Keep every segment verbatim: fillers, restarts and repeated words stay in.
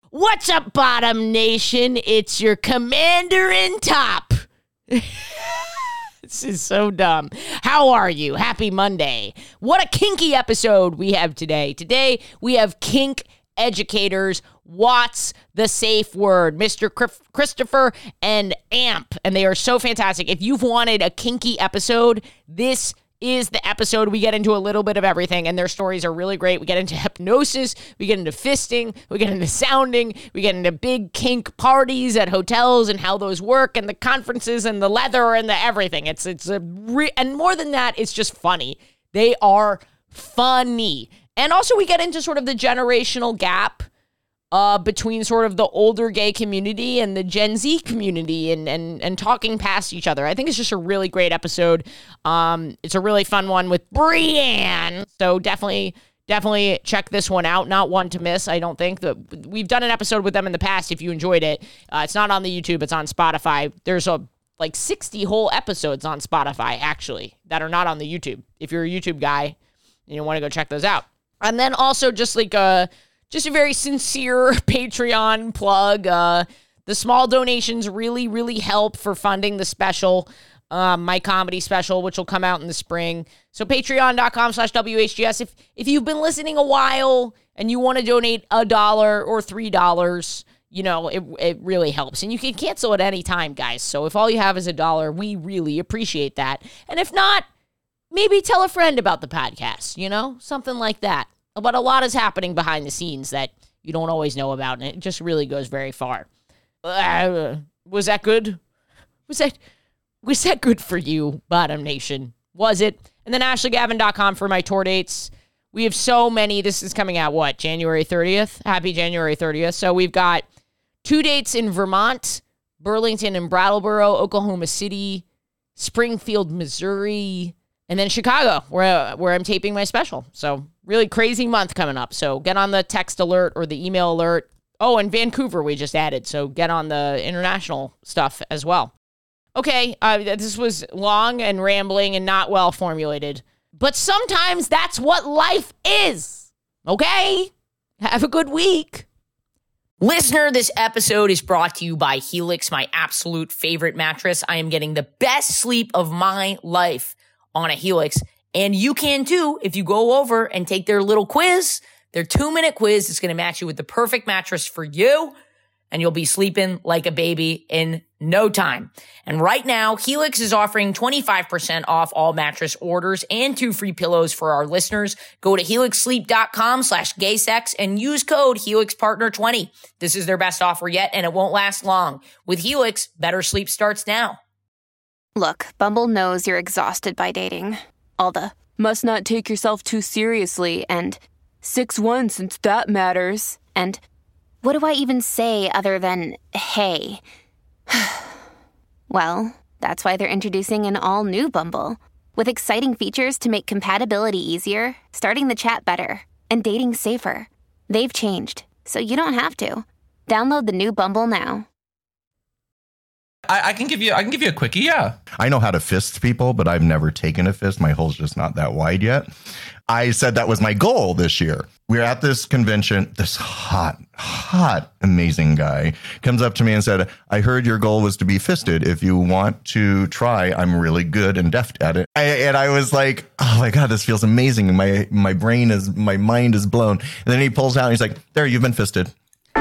What's up, Bottom Nation? It's your commander in top. This is so dumb. How are you? Happy Monday. What a kinky episode we have today. Today, we have kink educators. What's the safe word? Mister Christopher and Amp. And they are so fantastic. If you've wanted a kinky episode, this is the episode. We get into a little bit of everything, and their stories are really great. We get into hypnosis, we get into fisting, we get into sounding, we get into big kink parties at hotels and how those work, and the conferences and the leather and the everything. It's it's a re- and more than that, it's just funny. They are funny. And also we get into sort of the generational gap Uh, between sort of the older gay community and the Gen Z community and, and, and talking past each other. I think it's just a really great episode. Um, it's a really fun one with Brianne. So definitely, definitely check this one out. Not one to miss, I don't think. The, we've done an episode with them in the past if you enjoyed it. Uh, it's not on the YouTube, it's on Spotify. There's a like sixty whole episodes on Spotify, actually, that are not on the YouTube. If you're a YouTube guy and you want to go check those out. And then also just like a... Just a very sincere Patreon plug. Uh, the small donations really, really help for funding the special, um, my comedy special, which will come out in the spring. So patreon.com slash WHGS. If, if you've been listening a while and you want to donate a dollar or three dollars, you know, it, it really helps. And you can cancel at any time, guys. So if all you have is a dollar, we really appreciate that. And if not, maybe tell a friend about the podcast, you know, something like that. But a lot is happening behind the scenes that you don't always know about, and it just really goes very far. Uh, was that good? Was that was that good for you, Bottom Nation? Was it? And then ashley gavin dot com for my tour dates. We have so many. This is coming out, what, January thirtieth? Happy January thirtieth. So we've got two dates in Vermont, Burlington and Brattleboro, Oklahoma City, Springfield, Missouri, and then Chicago, where, where I'm taping my special. So really crazy month coming up. So get on the text alert or the email alert. Oh, and Vancouver we just added. So get on the international stuff as well. Okay, uh, this was long and rambling and not well formulated. But sometimes that's what life is. Okay? Have a good week. Listener, this episode is brought to you by Helix, my absolute favorite mattress. I am getting the best sleep of my life on a Helix. And you can too if you go over and take their little quiz, their two-minute quiz. It's going to match you with the perfect mattress for you, and you'll be sleeping like a baby in no time. And right now, Helix is offering twenty-five percent off all mattress orders and two free pillows for our listeners. Go to helixsleep.com slash gaysex and use code Helix Partner twenty. This is their best offer yet, and it won't last long. With Helix, better sleep starts now. Look, Bumble knows you're exhausted by dating. All the, must not take yourself too seriously, and six one since that matters, and what do I even say other than, hey? Well, that's why they're introducing an all-new Bumble, with exciting features to make compatibility easier, starting the chat better, and dating safer. They've changed, so you don't have to. Download the new Bumble now. I, I can give you I can give you a quickie, yeah. I know how to fist people, but I've never taken a fist. My hole's just not that wide yet. I said that was my goal this year. We're at this convention. This hot, hot, amazing guy comes up to me and said, I heard your goal was to be fisted. If you want to try, I'm really good and deft at it. I, and I was like, oh my God, this feels amazing. My my brain is, my mind is blown. And then he pulls out and he's like, there, you've been fisted.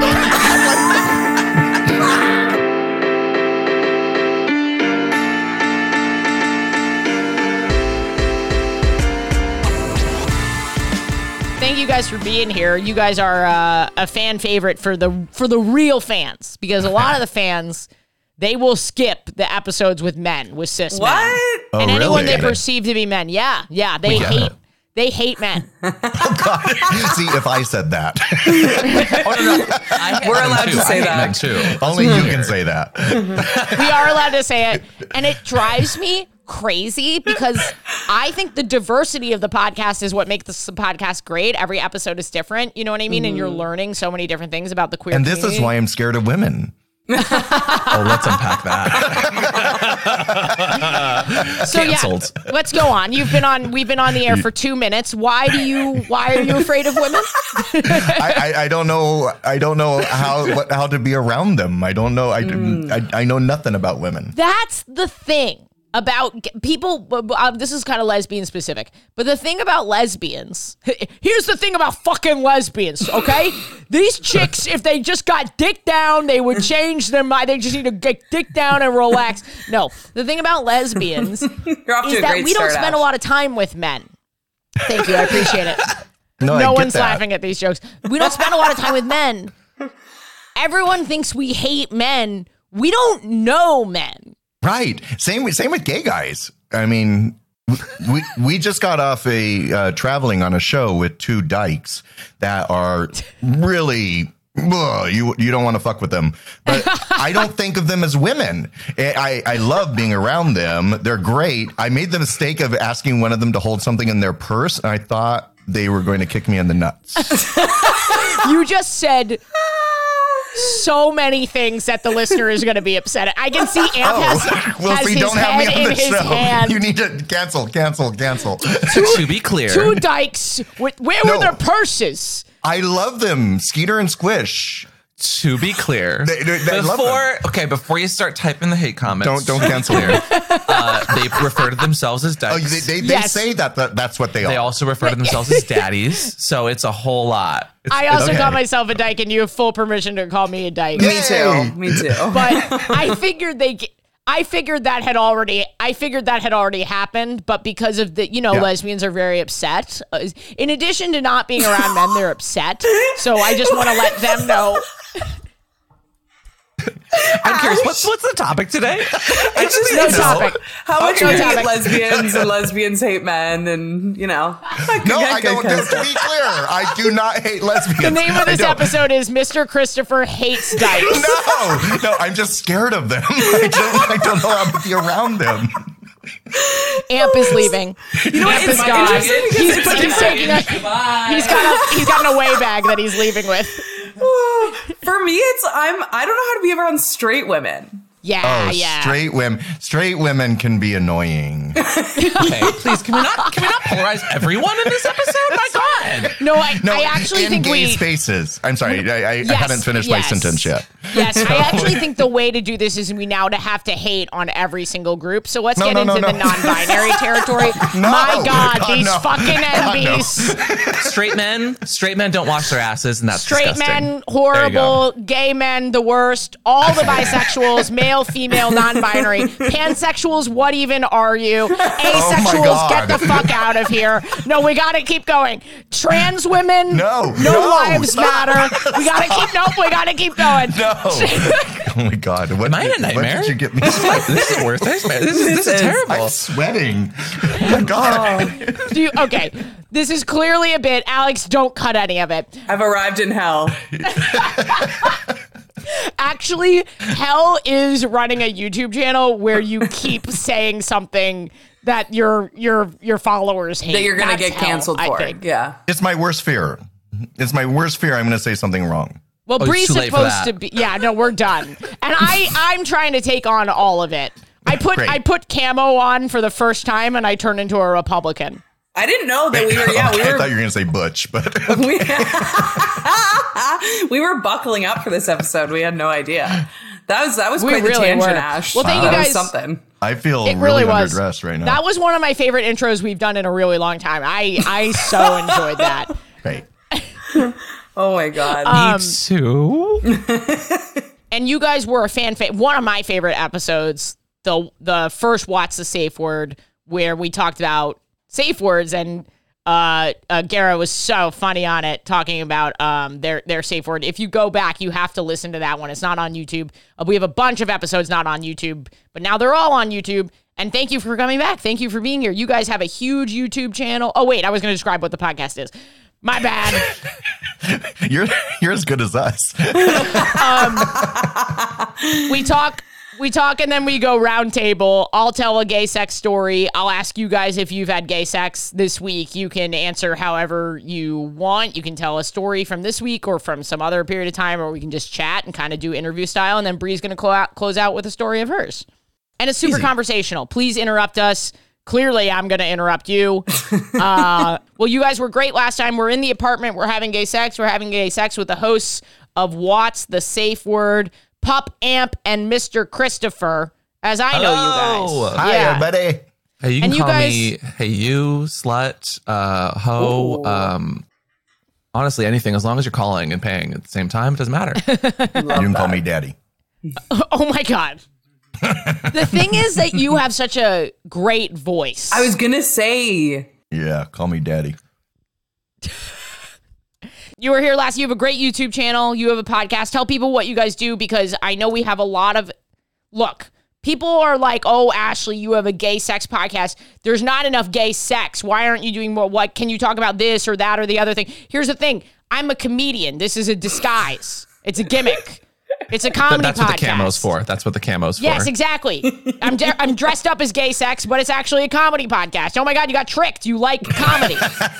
Thank you guys for being here. You guys are uh, a fan favorite for the for the real fans, because a lot of the fans, they will skip the episodes with men, with cis what? men. Oh, and anyone really? they perceive to be men. Yeah, yeah. They hate it. they hate men. Oh God. See, if I said that. Oh, no, no. I We're allowed too. to say I that. men too. Only you can say that. We are allowed to say it. And it drives me crazy because I think the diversity of the podcast is what makes this podcast great. Every episode is different. You know what I mean? Mm-hmm. And you're learning so many different things about the queer And community. this is why I'm scared of women. Oh, let's unpack that. So Canceled. yeah, let's go on. You've been on. We've been on the air for two minutes. Why do you? Why are you afraid of women? I, I, I don't know. I don't know how what, how to be around them. I don't know. I, Mm. I I know nothing about women. That's the thing about g- people. Uh, this is kind of lesbian specific, but the thing about lesbians. Here's the thing about fucking lesbians. Okay, these chicks, if they just got dick down, they would change their mind. They just need to get dick down and relax. No, the thing about lesbians You're off to is a that great we don't start, spend Ash. a lot of time with men. Thank you, I appreciate it. No, I No get one's that. laughing at these jokes. We don't spend a lot of time with men. Everyone thinks we hate men. We don't know men. Right. Same with same with gay guys. I mean, we we just got off a uh, traveling on a show with two dykes that are really. Ugh, you you don't want to fuck with them, but I don't think of them as women. I, I love being around them. They're great. I made the mistake of asking one of them to hold something in their purse, and I thought they were going to kick me in the nuts. You just said so many things that the listener is going to be upset at. I can see Amp has, Oh, well, has see, his don't have me head on in the his show. hand. You need to cancel, cancel, cancel. To be clear, Two dykes. With, where No. were their purses? I love them, Skeeter and Squish. to be clear, They- they- they love before okay, before you start typing the hate comments, Don't don't cancel clear, here. uh, they refer to themselves as Oh, dykes. they they, they Yes. say that, that that's what they, They are. also refer to themselves as daddies, so it's a whole lot. It's, I also okay. call myself a dyke, and you have full permission to call me a dyke. Me too. Yay. Me too. But I figured they. g- I figured that had already. I figured that had already happened, but because of the, you know, Yeah. lesbians are very upset. Uh, in addition to not being around men, they're upset. So I just want to let them know. I'm curious, what's what's the topic today? It's just No you know, topic. how much No we hate topic. lesbians and lesbians hate men, and you know. No, I don't. Just to be clear, I do not hate lesbians. The name of I this don't. episode is Mister Christopher Hates Dykes. No, no, I'm just scared of them. I don't, I don't know how to be around them. Amp is leaving. You know what? Amp is It's gone. interesting because He's, it's put- he's different. taking a, he's got a he's got an away bag that he's leaving with. For me, it's I'm I don't know how to be around straight women. Yeah, Oh, yeah. straight women. Straight women can be annoying. Okay, please, can we not can we not polarize everyone in this episode? My God. No, I, No, I actually in think gay we. spaces. I'm sorry, I, I, Yes, I haven't finished my yes. sentence yet. Yes, I actually think the way to do this is we now to have to hate on every single group. So let's No, get no, into no, the no. non-binary territory. No, My God, God, these no. fucking God, no. N Bs. Straight men, straight men don't wash their asses, and that's Straight disgusting. men, horrible. Gay men, the worst. All the bisexuals, male, female, non-binary. Pansexuals, what even are you? Asexuals, God. get the fuck out of here. No, we gotta keep going. Trans women, No, no, no. lives matter. We gotta keep, nope, we gotta keep going. No. Oh my God. What, Am I in a what nightmare? did you get me? This is worse. This, this, is, this is is- terrible. I'm sweating. Oh my God. Do you, okay, this is clearly a bit. Alex, don't cut any of it. I've arrived in hell. Actually, Hell is running a YouTube channel where you keep saying something that your your your followers hate. That you're gonna That's get Hell, canceled I for. think. Yeah. It's my worst fear. It's my worst fear. I'm going to say something wrong. Well, Oh, it's Bree's too late for supposed that. to be. Yeah, no, we're done. And I I'm trying to take on all of it. I put Great. I put camo on for the first time, and I turned into a Republican. I didn't know that we were yeah, Okay, we I were thought you were going to say Butch, but we, we were buckling up for this episode. We had no idea. That was that was We quite the really tangent, were. Ash. Well, thank that you was guys. something. I feel It really, really was. underdressed right now. That was one of my favorite intros we've done in a really long time. I I so enjoyed that. Right. Oh my god. Um, Me too. And you guys were a fan fa- one of my favorite episodes, the the first What's the Safe Word, where we talked about safe words, and uh, uh Gara was so funny on it, talking about um their their safe word. If you go back, you have to listen to that one. It's not on YouTube. Uh, we have a bunch of episodes not on YouTube, but now they're all on YouTube. And thank you for coming back. Thank you for being here. You guys have a huge YouTube channel. Oh wait, I was going to describe what the podcast is. My bad. You're you're as good as us. We talk We talk and then we go round table. I'll tell a gay sex story. I'll ask you guys if you've had gay sex this week. You can answer however you want. You can tell a story from this week or from some other period of time, or we can just chat and kind of do interview style. And then Bree's going to clo- out, close out with a story of hers. And it's super Easy. Conversational. Please interrupt us. Clearly, I'm going to interrupt you. uh, well, you guys were great last time. We're in the apartment. We're having gay sex. We're having gay sex with the hosts of What's the Safe Word, Pup Amp, and Mister Christopher, as I know Hello. you guys. Hi, Yeah. everybody. Hey, you can And you call guys- me Hey You, Slut, uh, Ho. Um, honestly, anything as long as you're calling and paying at the same time, it doesn't matter. You can call me Daddy. Oh my God. The thing is that you have such a great voice. I was gonna say. Yeah, call me Daddy. You were here last. You have a great YouTube channel. You have a podcast. Tell people what you guys do, because I know we have a lot of, look, people are like, oh, Ashley, you have a gay sex podcast. There's not enough gay sex. Why aren't you doing more? What can you talk about this or that or the other thing? Here's the thing. I'm a comedian. This is a disguise. It's a gimmick. It's a comedy That's podcast. what the camo's for. That's what the camo's Yes, for. exactly. I'm de- I'm dressed up as gay sex, but it's actually a comedy podcast. Oh my God, you got tricked. You like comedy.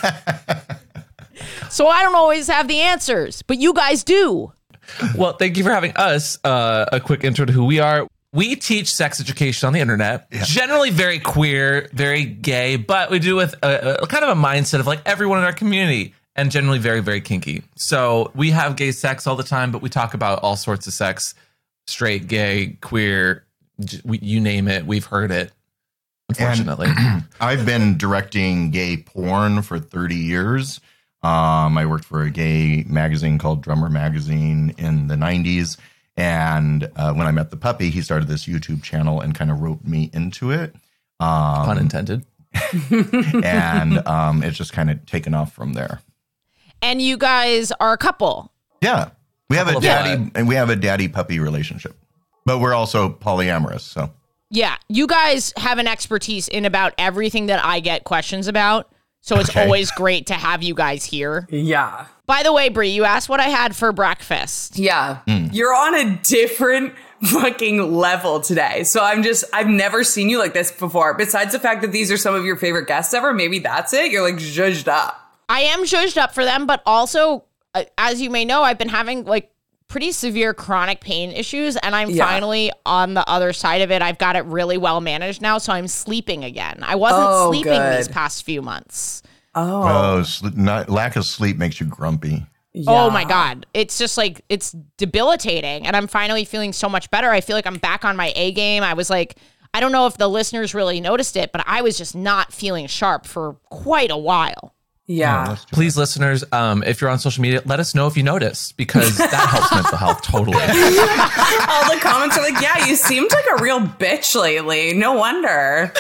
So I don't always have the answers, but you guys do. Well, thank you for having us. Uh, a quick intro to who we are. We teach sex education on the internet, yeah. Generally very queer, very gay, but we do with a, a kind of a mindset of like everyone in our community, and generally very, very kinky. So we have gay sex all the time, but we talk about all sorts of sex, straight, gay, queer, we, you name it. We've heard it, unfortunately. And I've been directing gay porn for thirty years. Um, I worked for a gay magazine called Drummer Magazine in the nineties. And uh, when I met the puppy, he started this YouTube channel and kind of roped me into it. Um, Pun intended. And um, it's just kind of taken off from there. And you guys are a couple. Yeah. We have Couple a of daddy what? and we have a daddy puppy relationship. But we're also polyamorous, so. Yeah, you guys have an expertise in about everything that I get questions about. So it's Okay. always great to have you guys here. Yeah. By the way, Brie, you asked what I had for breakfast. Yeah. You're on a different fucking level today. So I'm just, I've never seen you like this before. Besides the fact that these are some of your favorite guests ever, maybe that's it. You're like zhuzhed up. I am zhuzhed up for them, but also, uh, as you may know, I've been having like pretty severe chronic pain issues, and I'm Yeah. finally on the other side of it. I've got it really well managed now, so I'm sleeping again. I wasn't Oh, sleeping good. these past few months. Oh. Oh, sl- not, lack of sleep makes you grumpy. Oh Yeah. my God. It's just like, it's debilitating. And I'm finally feeling so much better. I feel like I'm back on my A game. I was like, I don't know if the listeners really noticed it, but I was just not feeling sharp for quite a while. Yeah. Please, listeners, um, if you're on social media, let us know if you noticed, because that helps mental health totally. All the comments are like, yeah, you seemed like a real bitch lately. No wonder.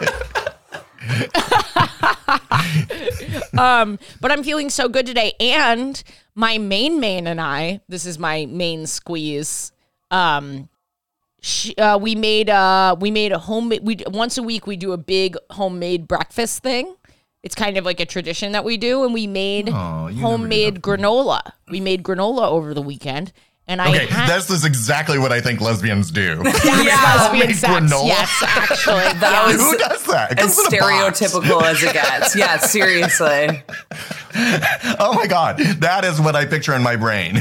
um, but I'm feeling so good today. And my main main and I, this is my main squeeze. Um, she, uh, we made uh, we made a homemade. We once a week we do a big homemade breakfast thing. It's kind of like a tradition that we do, and we made Oh, you never homemade did that for me. granola. We made granola over the weekend, and I Okay, had this is exactly what I think lesbians do. that's Yeah. lesbian Homemade sex. granola? Yes, actually, That was Who does that? It as comes in a box. stereotypical as it gets. Yeah, seriously. Oh my God. That is what I picture in my brain.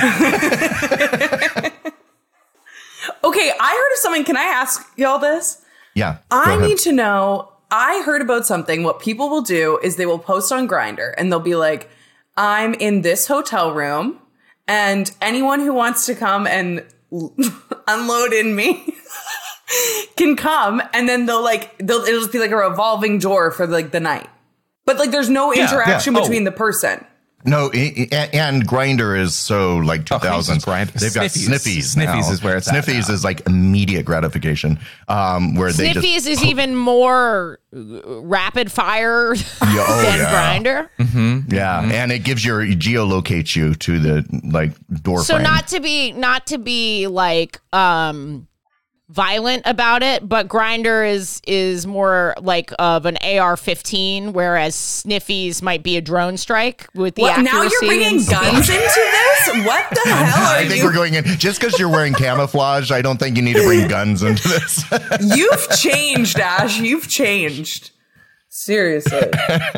Okay, I heard of something. Can I ask y'all this? Yeah. I go ahead. need to know. I heard about something. What people will do is they will post on Grindr and they'll be like, I'm in this hotel room and anyone who wants to come and unload in me can come. And then they'll like, they'll, it'll just be like a revolving door for like the night. But like there's no interaction yeah. Oh. between the person. No, i- i- and Grindr is so like two thousands. Oh, Grindr. They've got Sniffies. sniffies. Sniffies now. is where it's at Sniffies now. is like immediate gratification. Um, where they Sniffies just is even more uh, rapid fire oh, than yeah. Grindr. yeah, and it gives your it geolocates you to the like door So frame. not to be not to be like um violent about it, but Grindr is is more like of an A R fifteen, whereas Sniffies might be a drone strike with the What, accuracy. now you're bringing and- guns into this? What the hell are I think you? we're going in just because you're wearing camouflage. I don't think you need to bring guns into this. You've changed, Ash. You've changed. Seriously.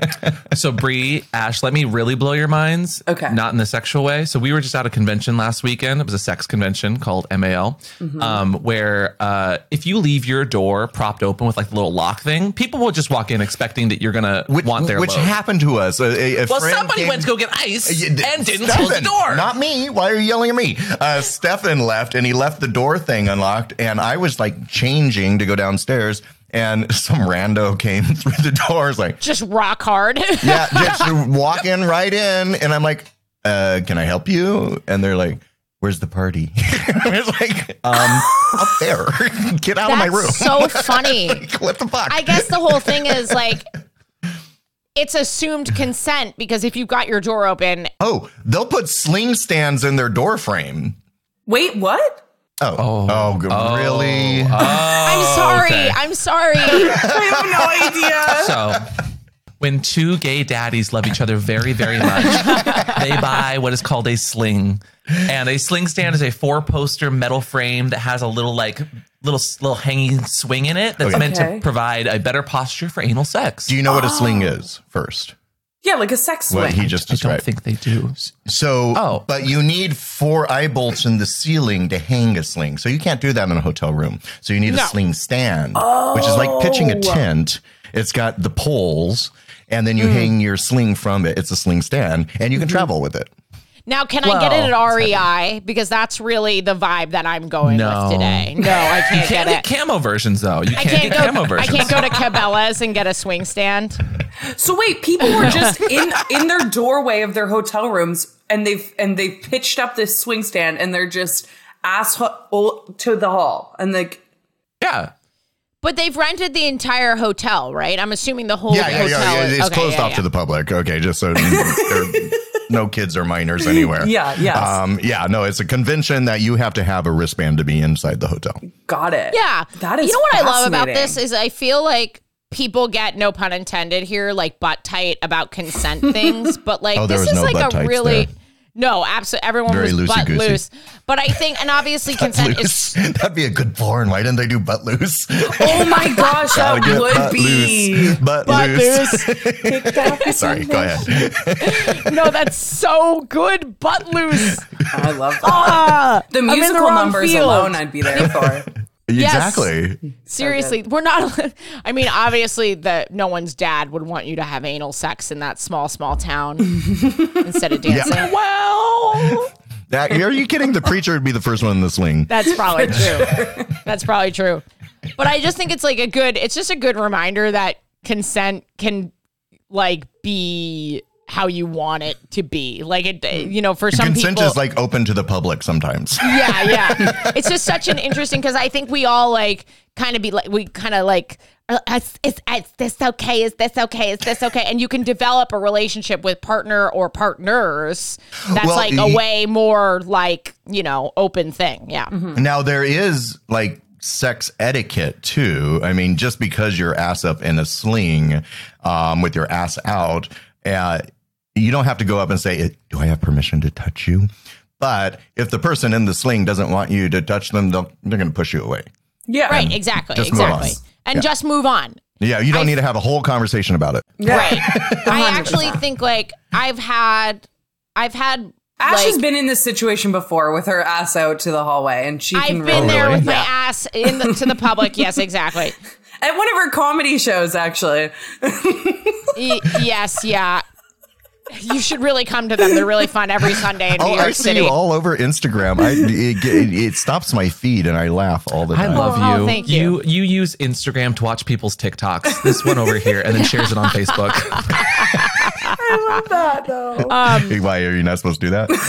So Bree, Ash, let me really blow your minds. Okay. Not in the sexual way. So we were just at a convention last weekend. It was a sex convention called M A L, Mm-hmm. um, where uh, if you leave your door propped open with like the little lock thing, people will just walk in expecting that you're gonna which want their which load. happened to us. A, a, a Well, friend somebody came- went to go get ice Uh, y- and didn't Stefan, close the door. Not me. Why are you yelling at me? Uh, Stefan left and he left the door thing unlocked. And I was like changing to go downstairs. And some rando came through the doors like, just rock hard. yeah, just walking right in. And I'm like, uh, can I help you? And they're like, where's the party? I was like, um, up there. Get out of my That's room. so funny. Like, what the fuck? I guess the whole thing is like, it's assumed consent because if you've got your door open, oh, they'll put sling stands in their door frame. Wait, what? Oh, oh, oh, g- really? I'm sorry. okay. I'm sorry. I have no idea. So when two gay daddies love each other very, very much, they buy what is called a sling. And a sling stand is a four poster metal frame that has a little like little little hanging swing in it that's Okay. meant Okay. to provide a better posture for anal sex. Do you know what a sling is first? Yeah, like a sex What swing. he just I don't described. think they do. So, Oh. but you need four eye bolts in the ceiling to hang a sling. So you can't do that in a hotel room. So you need No. a sling stand, which is like pitching a tent. It's got the poles, and then you hang your sling from it. It's a sling stand, and you can travel with it. Now, can I get it Well, at R E I? Because that's really the vibe that I'm going No. with today. No, I can't You get can't it. get camo versions though. You I can't, can't get go. camo I versions. can't go to Cabela's and get a swing stand. So wait, people were just in in their doorway of their hotel rooms, and they've and they've pitched up this swing stand, and they're just asshole to the hall, and like, Yeah. But they've rented the entire hotel, right? I'm assuming the whole Yeah, yeah, hotel. yeah, yeah. is- It's okay, closed yeah, off yeah. to the public. Okay, just so there, no kids or minors anywhere. Yeah, yes. Um, yeah, no, it's a convention that you have to have a wristband to be inside the hotel. got it. Yeah. that is. You know what I love about fascinating. this is I feel like people get, no pun intended here, like butt tight about consent things, but like Oh, there this was is no like butt a tights really there. no, absolutely everyone Very was butt loosey-goosey. loose. But I think, and obviously consent Loose. is That'd be a good porn. Why didn't they do butt loose? Oh my gosh, Gotta that get would butt be. loose. Butt, butt loose. loose. Sorry, go ahead. No, that's so good, butt loose. I love that. Ah, The I'm in the musical wrong numbers field. alone, I'd be there for. Exactly. Seriously, we're not. I mean, obviously, the no one's dad would want you to have anal sex in that small, small town instead of dancing. Yeah. Well, That, are you kidding? The preacher would be the first one in the swing. that's probably true. That's probably true. But I just think it's like a good. It's just a good reminder that consent can like be how you want it to be. Like it, you know, for some Consent people, is like open to the public sometimes. yeah, yeah. It's just such an interesting because I think we all like kind of be like we kind of like uh, is, is, is this okay? Is this okay? Is this okay? And you can develop a relationship with partner or partners that's Well, like a y- way more like you know open thing. Yeah. Now there is like sex etiquette too. I mean, just because you're ass up in a sling um, with your ass out, uh, you don't have to go up and say, "Do I have permission to touch you?" But if the person in the sling doesn't want you to touch them, they'll, they're going to push you away. Yeah. Right. Exactly. Just move on. Exactly. And Yeah. just move on. Yeah, you don't I- need to have a whole conversation about it. Right. I one hundred actually percent. think like I've had, I've had. Ash like, has been in this situation before with her ass out to the hallway, and she I've can been really- there with my Yeah. ass in the, to the public. Yes, exactly. At one of her comedy shows, actually. Y- yes, yeah. You should really come to them. They're really fun every Sunday in New Oh, York I see City. you all over Instagram. I, it, it, it stops my feed and I laugh all the I time. love Oh, you. thank you. You you use Instagram to watch people's TikToks. This one over here, and then shares it on Facebook. Why are you not supposed to do that?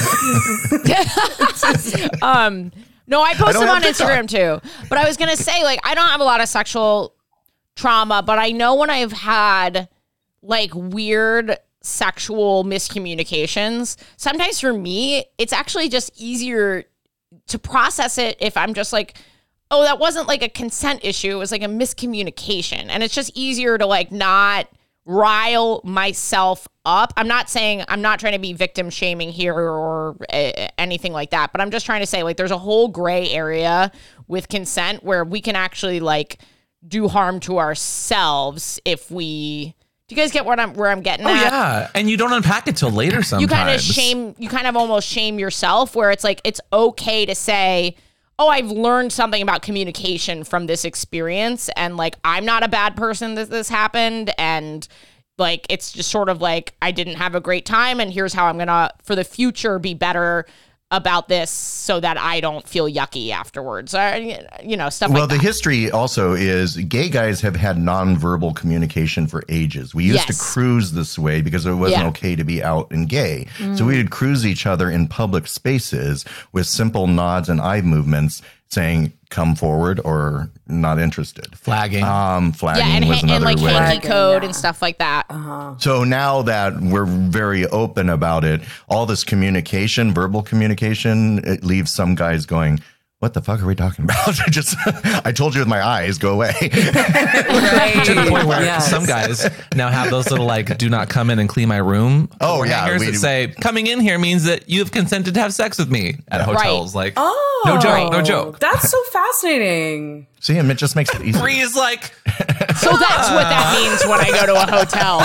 No, I post don't them on have TikTok. Instagram too. But I was gonna say, like, I don't have a lot of sexual trauma, but I know when I've had like weird sexual miscommunications, sometimes for me, it's actually just easier to process it if I'm just like, oh, that wasn't like a consent issue. It was like a miscommunication. And it's just easier to like not rile myself up. I'm not saying, I'm not trying to be victim shaming here or uh, anything like that, but I'm just trying to say like there's a whole gray area with consent where we can actually like do harm to ourselves if we... Do you guys get what I'm where I'm getting Oh, at? yeah. And you don't unpack it till later sometimes. You kind of shame, you kind of almost shame yourself where it's like, it's okay to say, oh, I've learned something about communication from this experience. And like, I'm not a bad person that this happened. And like, it's just sort of like, I didn't have a great time. And here's how I'm going to, for the future, be better about this so that I don't feel yucky afterwards. Uh, you know, stuff well, like that. the history also is gay guys have had nonverbal communication for ages. We used Yes. to cruise this way because it wasn't Yeah. okay to be out and gay. So we would cruise each other in public spaces with simple nods and eye movements saying, come forward or not interested. Flagging. Um, flagging yeah, and, was ha- another and like way. hanky Flagging, code yeah. and stuff like that. So now that we're very open about it, all this communication, verbal communication, it leaves some guys going, what the fuck are we talking about? I just, I told you with my eyes, go away. Right. To the point where Yes. some guys now have those little like "do not come in and clean my room" Oh, yeah, hangers we- that say "coming in here means that you have consented to have sex with me" at hotels. Like, Oh, no joke, no joke. That's so fascinating. See, and it just makes it easier. Bree is like, So that's what that means when I go to a hotel.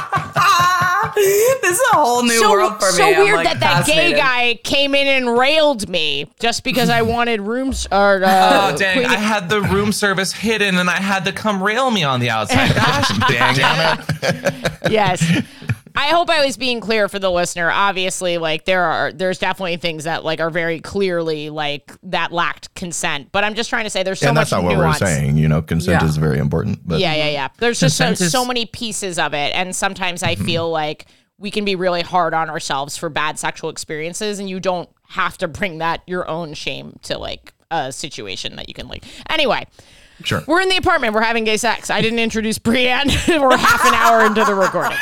This is a whole new so, world for so me. I'm, weird like, that that gay fascinated. guy came in and railed me just because I wanted rooms or uh, "Oh dang, cleaning- I had the room service hidden and I had to come rail me on the outside." Gosh, dang, damn it! Yes. I hope I was being clear for the listener. Obviously, like there are, there's definitely things that like are very clearly like that lacked consent. But I'm just trying to say there's so and much that's not what nuance. we're saying. You know, consent Yeah. is very important. But Yeah, yeah, yeah. There's just so, Consent is- so many pieces of it, and sometimes I feel like we can be really hard on ourselves for bad sexual experiences, and you don't have to bring that your own shame to like a situation that you can like. Anyway. Sure. We're in the apartment. We're having gay sex. I didn't introduce Brienne. We're half an hour into the recording.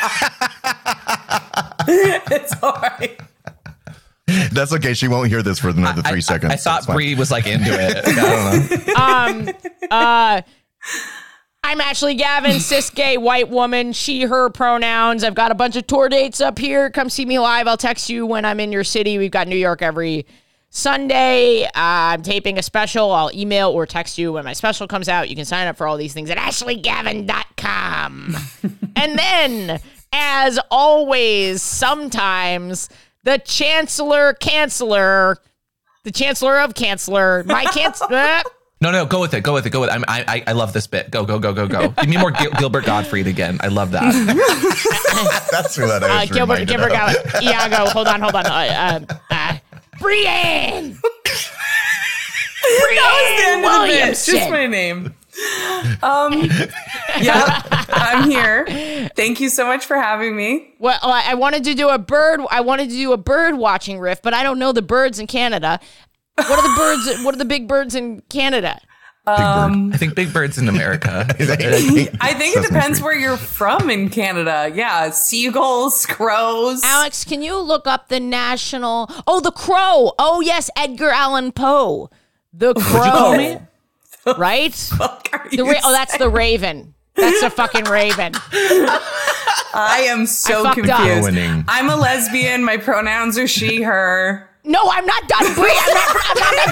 It's all right. That's okay. She won't hear this for another three I, seconds. I, I so thought it's fine. Bree was like into it. I don't know. Uh, I'm Ashley Gavin, cis gay white woman, she, her pronouns. I've got a bunch of tour dates up here. Come see me live. I'll text you when I'm in your city. We've got New York every Sunday. Uh, I'm taping a special. I'll email or text you when my special comes out. You can sign up for all these things at ashley gavin dot com. And then, as always, sometimes the Chancellor Canceller, the Chancellor of Canceller, my Chancellor. No, no, go with it. Go with it. Go with it. I'm, I, I, I love this bit. Go, go, go, go, go. Give me more Gil- Gilbert Gottfried again. I love that. That's what I Uh, was Gilbert, reminded Gilbert, of. Gilbert, Iago, hold on, hold on. Uh, uh, uh, Brienne! That was the end of the bit. Williamson. Just my name. Um, yeah, I'm here. Thank you so much for having me. Well, I I wanted to do a bird. I wanted to do a bird watching riff, but I don't know the birds in Canada. What are the birds? What are the big birds in Canada? Um, I think Big Bird's in America. I think it Sesame depends Street. where you're from in Canada. Yeah, seagulls, crows. Alex, can you look up the national? Oh, the crow. Oh, yes, Edgar Allan Poe. The crow. call me? Right? Fuck are The you ra- oh, that's the raven. That's the fucking raven. I am so I fucked up. confused. Winning. I'm a lesbian. My pronouns are she, her. No, I'm not done, Brie. I'm not, I'm not done.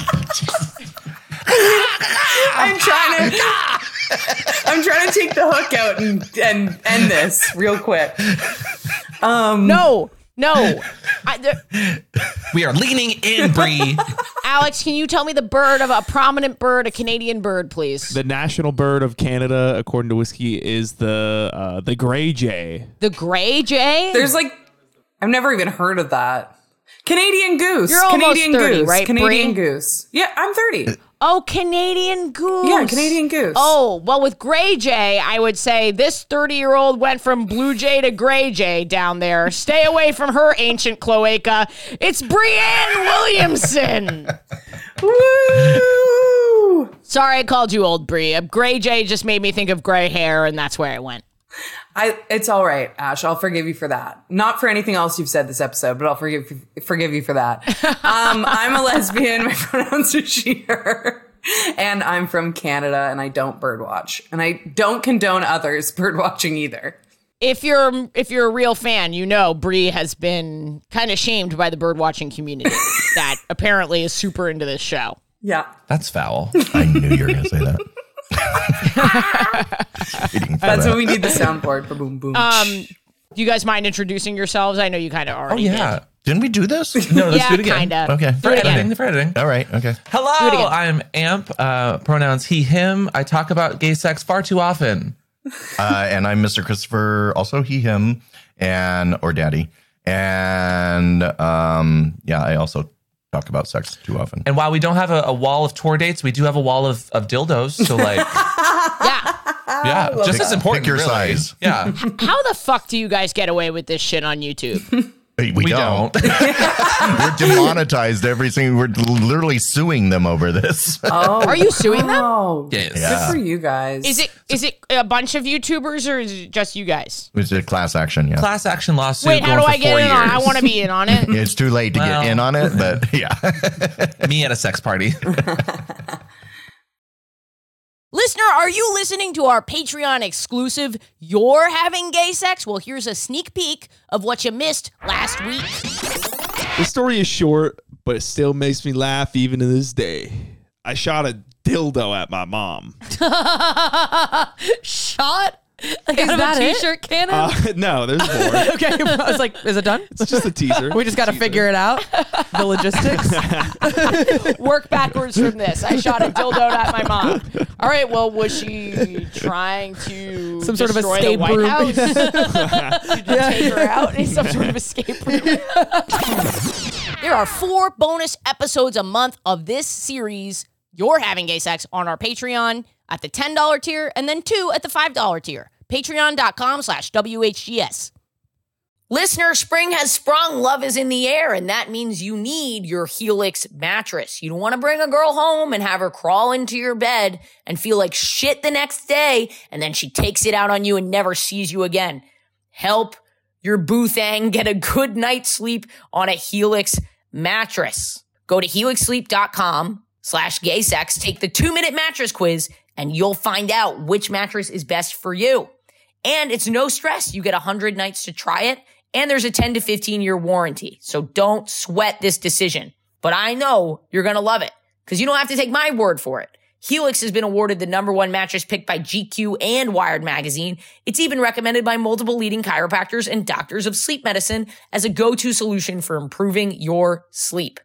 I'm trying to. I'm trying to take the hook out and and end this real quick. Um, No, no. I, there, We are leaning in, Bree. Alex, can you tell me the bird of a prominent bird, a Canadian bird, please? The national bird of Canada, according to Whiskey, is the uh, the gray jay. The gray jay? There's like, I've never even heard of that. Canadian goose. You're almost Canadian thirty, goose. right, Canadian Bree? goose. Yeah, I'm thirty. Oh, Canadian goose. Yeah, Canadian goose. Oh, well, with gray jay, I would say this thirty-year-old went from blue jay to gray jay down there. Stay away from her ancient cloaca. It's Brienne Williamson. Woo! Sorry I called you old, Brie. A gray jay just made me think of gray hair, and that's where I went. I, it's all right, Ash. I'll forgive you for that. Not for anything else you've said this episode, but I'll forgive forgive you for that. Um, I'm a lesbian. My pronouns are she, her. And I'm from Canada and I don't birdwatch. And I don't condone others birdwatching either. If you're if you're a real fan, you know Bree has been kind of shamed by the birdwatching community that apparently is super into this show. Yeah. That's foul. I knew you were going to say that. That's what we need the soundboard for boom boom. Um, do you guys mind introducing yourselves? I know you kind of Oh, already yeah. did. Didn't we do this? No, let's Yeah, do it again. kinda. Okay. For Do it again. editing, for editing. All right. Okay. it Hello, again. I'm Amp. Uh, pronouns he, him. I talk about gay sex far too often. Uh, and I'm Mister Christopher, also he, him, and or daddy. And um, yeah, I also talk about sex too often. And while we don't have a, a wall of tour dates, we do have a wall of, of dildos. So like, Yeah. yeah, just as important. Pick your really. size. Yeah, How the fuck do you guys get away with this shit on YouTube? We, we don't. don't. We're demonetized every single. We're literally suing them over this. Oh, Are you suing them? Oh, Yes. Yeah. good for you guys. Is it is it a bunch of YouTubers or is it just you guys? It's a class action. Yeah, Class action lawsuit. Wait, how going do for I get four in on it? I years. want to be in on it. it's too late to Well. get in on it, but yeah. Me at a sex party. Listener, are you listening to our Patreon exclusive You're Having Gay Sex? Well, here's a sneak peek of what you missed last week. The story is short, but it still makes me laugh even to this day. I shot a dildo at my mom. Shot? Like Is out of that a it? t-shirt cannon? Uh, no, there's more. Okay, I was like, is it done? It's just a teaser. We just got to figure it out. The logistics. Work backwards from this. I shot a dildo at my mom. All right, well, was she trying to Some sort of destroy escape the White room. House? Did you take her out in some sort of escape room? There are four bonus episodes a month of this series, You're Having Gay Sex, on our Patreon at the ten dollars tier and then two at the five dollars tier. Patreon.com slash WHGS. Listener, spring has sprung, love is in the air, and that means you need your Helix mattress. You don't want to bring a girl home and have her crawl into your bed and feel like shit the next day, and then she takes it out on you and never sees you again. Help your boo thang get a good night's sleep on a Helix mattress. Go to helixsleep.com slash gay sex, take the two-minute mattress quiz, and you'll find out which mattress is best for you. And it's no stress. You get one hundred nights to try it, and there's a ten to fifteen year warranty. So don't sweat this decision. But I know you're going to love it because you don't have to take my word for it. Helix has been awarded the number one mattress picked by G Q and Wired Magazine. It's even recommended by multiple leading chiropractors and doctors of sleep medicine as a go-to solution for improving your sleep.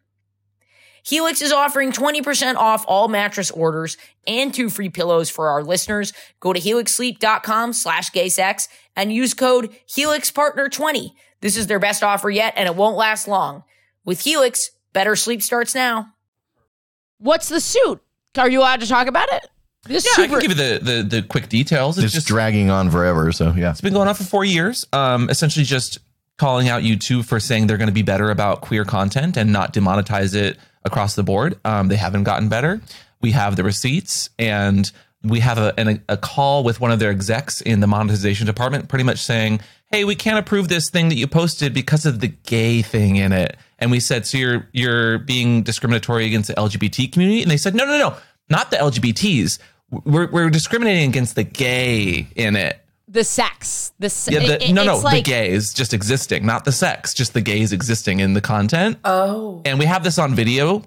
Helix is offering twenty percent off all mattress orders and two free pillows for our listeners. Go to helixsleep.com slash gay sex and use code helix partner twenty. This is their best offer yet, and it won't last long. With Helix, better sleep starts now. What's the suit? Are you allowed to talk about it? This Yeah, I can give you the, the, the quick details. It's It's just dragging on forever. So yeah, It's been going on for four years. Um, essentially just calling out YouTube for saying they're going to be better about queer content and not demonetize it across the board. Um, they haven't gotten better. We have the receipts, and we have a, an, a call with one of their execs in the monetization department pretty much saying, hey, we can't approve this thing that you posted because of the gay thing in it. And we said, so you're you're being discriminatory against the L G B T community? And they said, no, no, no, not the L G B Ts. We're, we're discriminating against the gay in it. The sex. The se- Yeah, the, it- no, no, it's like, the gays just existing, not the sex, just the gays existing in the content. Oh. And we have this on video.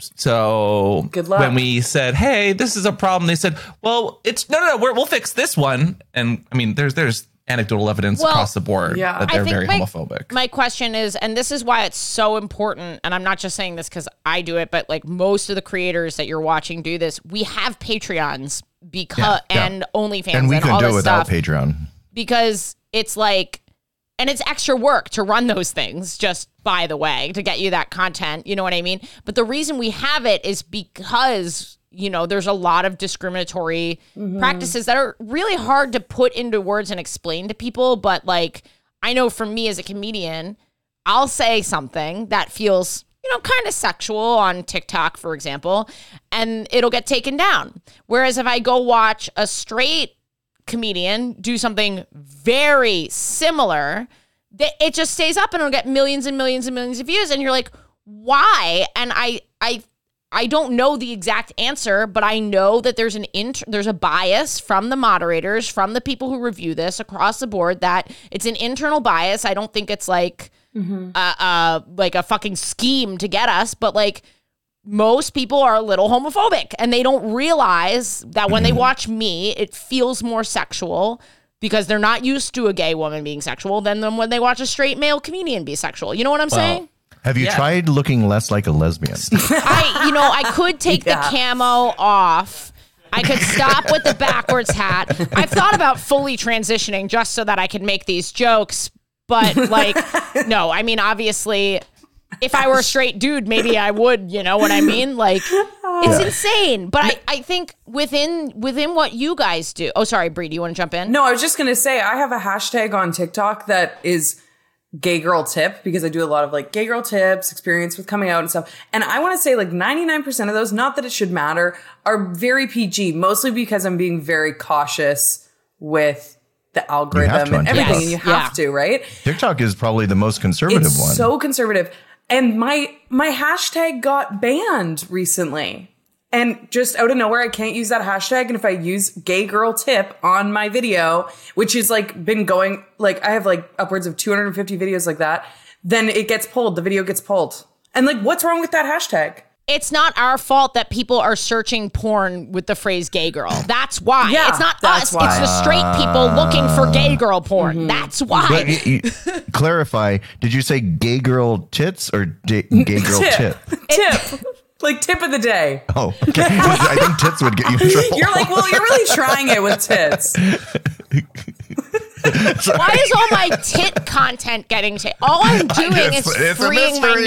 So Good luck. when we said, hey, this is a problem, they said, well, it's no, no, no, we're, we'll fix this one. And I mean, there's there's anecdotal evidence Well, across the board yeah. that I they're think very my- homophobic. My question is, and this is why it's so important, and I'm not just saying this because I do it, but like most of the creators that you're watching do this, we have Patreons because Yeah, yeah. and OnlyFans and we and couldn't all do it this without stuff Patreon. because it's like, and it's extra work to run those things, just by the way, to get you that content. You know what I mean? But the reason we have it is because, you know, there's a lot of discriminatory practices that are really hard to put into words and explain to people. But like, I know for me as a comedian, I'll say something that feels, you know, kind of sexual on TikTok, for example, and it'll get taken down. Whereas if I go watch a straight comedian do something very similar, th- it just stays up and it'll get millions and millions and millions of views. And you're like, why? And I, I, I don't know the exact answer, but I know that there's an int- there's a bias from the moderators, from the people who review this across the board, that it's an internal bias. I don't think it's like mm-hmm. uh, uh, like a fucking scheme to get us, but like most people are a little homophobic and they don't realize that when they watch me, it feels more sexual because they're not used to a gay woman being sexual than them when they watch a straight male comedian be sexual. You know what I'm well, saying? Have you yeah. tried looking less like a lesbian? I, you know, I could take yeah. the camo off. I could stop with the backwards hat. I've thought about fully transitioning just so that I could make these jokes. But like, no, I mean, obviously, if I were a straight dude, maybe I would, you know what I mean? Like, it's yeah. insane. But I, I think within within what you guys do. Oh, sorry, Bree, do you want to jump in? No, I was just going to say, I have a hashtag on TikTok that is gay girl tip, because I do a lot of like gay girl tips, experience with coming out and stuff. And I want to say like ninety-nine percent of those, not that it should matter, are very P G, mostly because I'm being very cautious with the algorithm and everything. Yes. And you have yeah. to, right? TikTok is probably the most conservative it's one. So conservative. And my my hashtag got banned recently. And just out of nowhere, I can't use that hashtag. And if I use gay girl tip on my video, which is like been going, like I have like upwards of two hundred fifty videos like that, then it gets pulled. The video gets pulled. And like, what's wrong with that hashtag? It's not our fault that people are searching porn with the phrase gay girl. That's why. Yeah, it's not that's us. why. It's the straight people looking for gay girl porn. Mm-hmm. That's why. But, you, you, clarify, did you say gay girl tits or di- gay girl tip? Tip? Tip. Like tip of the day. Oh, okay. I think tits would get you in trouble. You're like, well, you're really trying it with tits. Why is all my tit content getting to? All I'm doing just, is freeing my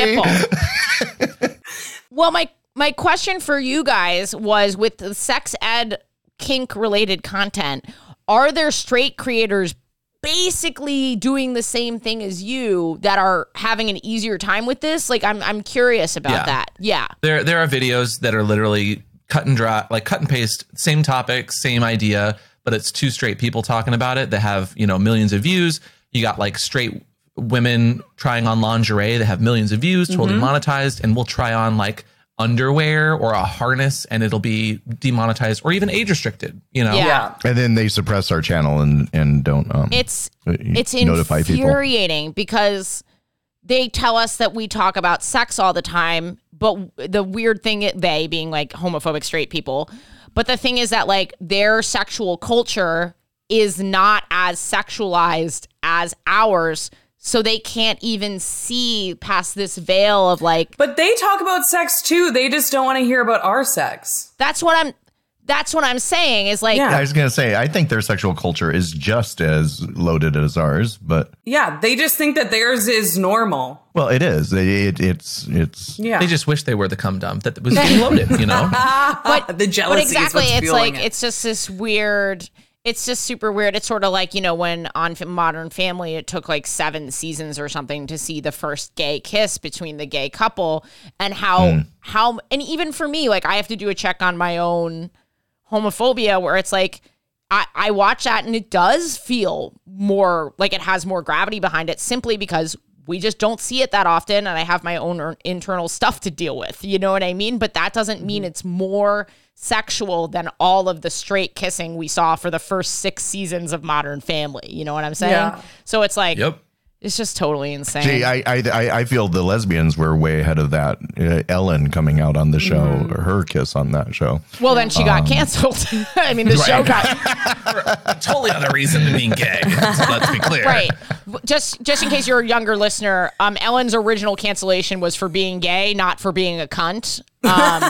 nipple. Well, my my question for you guys was, with the sex ed kink related content, are there straight creators basically doing the same thing as you that are having an easier time with this? Like, I'm I'm curious about yeah. that. Yeah. There there are videos that are literally cut and dry, like cut and paste, same topic, same idea, but it's two straight people talking about it that have, you know, millions of views. You got like straight women trying on lingerie that have millions of views, totally mm-hmm. monetized, and we'll try on like underwear or a harness and it'll be demonetized or even age restricted, you know? Yeah. And then they suppress our channel and, and don't um, It's it's notify infuriating people. Because they tell us that we talk about sex all the time, but the weird thing, they being like homophobic straight people, but the thing is that like their sexual culture is not as sexualized as ours. So they can't even see past this veil of like. But they talk about sex too. They just don't want to hear about our sex. That's what I'm. That's what I'm saying is like. Yeah. I was going to say, I think their sexual culture is just as loaded as ours, but. Yeah, they just think that theirs is normal. Well, it is. It, it, it's. it's. Yeah. They just wish they were the cum dump that was loaded, you know? But the jealousy but exactly, is what's it's like it. it's just this weird. It's just super weird. It's sort of like, you know, when on Modern Family, it took like seven seasons or something to see the first gay kiss between the gay couple, and how, mm. how, and even for me, like I have to do a check on my own homophobia where it's like, I, I watch that and it does feel more like it has more gravity behind it simply because we just don't see it that often. And I have my own internal stuff to deal with, you know what I mean? But that doesn't mean it's more sexual than all of the straight kissing we saw for the first six seasons of Modern Family. You know what I'm saying? Yeah. So it's like, yep. It's just totally insane. Gee, I, I I feel the lesbians were way ahead of that. Uh, Ellen coming out on the show, mm. or her kiss on that show. Well, then she got um, canceled. I mean, the right. show got for totally other reason than being gay. Let's, let's be clear. Right. Just just in case you're a younger listener, um, Ellen's original cancellation was for being gay, not for being a cunt. Um,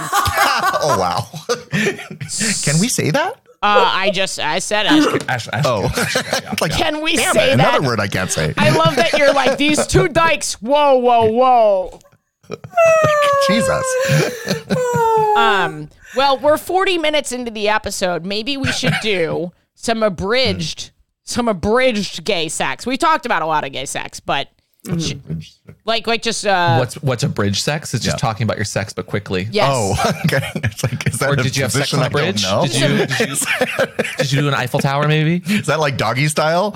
oh wow! Can we say that? Uh, I just, I said it. Ash, Ash, oh. Ash, yeah, like, yeah. Can we Damn say it, that? Another word I can't say. I love that you're like, these two dykes, whoa, whoa, whoa. Jesus. um. Well, we're forty minutes into the episode. Maybe we should do some abridged, some abridged gay sex. We talked about a lot of gay sex, but... Mm-hmm. Like, like just uh, what's what's a bridge sex? It's just yeah. talking about your sex, but quickly. Yes. Oh, okay. It's like, is that or a did you have sex on I a bridge? don't know? Did you, did you did you do an Eiffel Tower? Maybe is that like doggy style?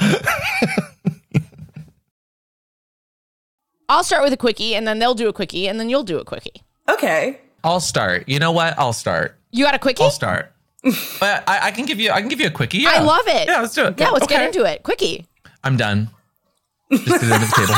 I'll start with a quickie, and then they'll do a quickie, and then you'll do a quickie. Okay. I'll start. You know what? I'll start. You got a quickie? I'll start. But I, I can give you. I can give you a quickie. Yeah. I love it. Yeah, let's do it. Yeah, let's Okay. get into it. Quickie. I'm done. Just put it under the table.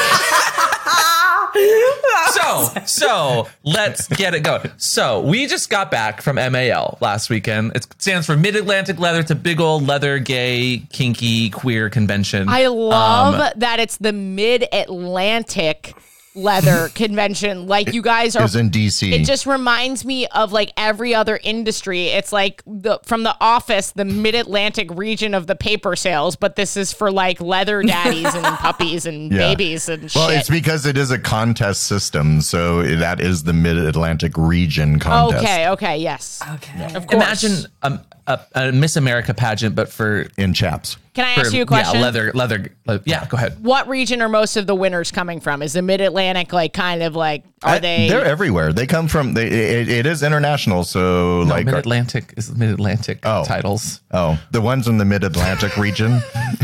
So, so let's get it going. So we just got back from M A L last weekend. It stands for Mid-Atlantic Leather. It's a big old leather, gay, kinky, queer convention. I love Um, that it's the Mid-Atlantic Leather Convention. Like, you guys are... Is in D C. It just reminds me of like every other industry. It's like the from The Office, the Mid-Atlantic region of the paper sales, but this is for like leather daddies and puppies and Yeah. babies and Well, shit. it's because it is a contest system, so that is the Mid-Atlantic region contest. Okay, okay, yes. Okay. Of course. Imagine um, a, a Miss America pageant, but for In chaps. Can I for, ask you a question? Yeah, leather, leather. le- Yeah, go ahead. What region are most of the winners coming from? Is the Mid-Atlantic like kind of like, are I- they... They're everywhere. They come from. They, it, it is international, so No, like. Mid Atlantic is Mid Atlantic Oh. titles. Oh, the ones in the Mid-Atlantic region.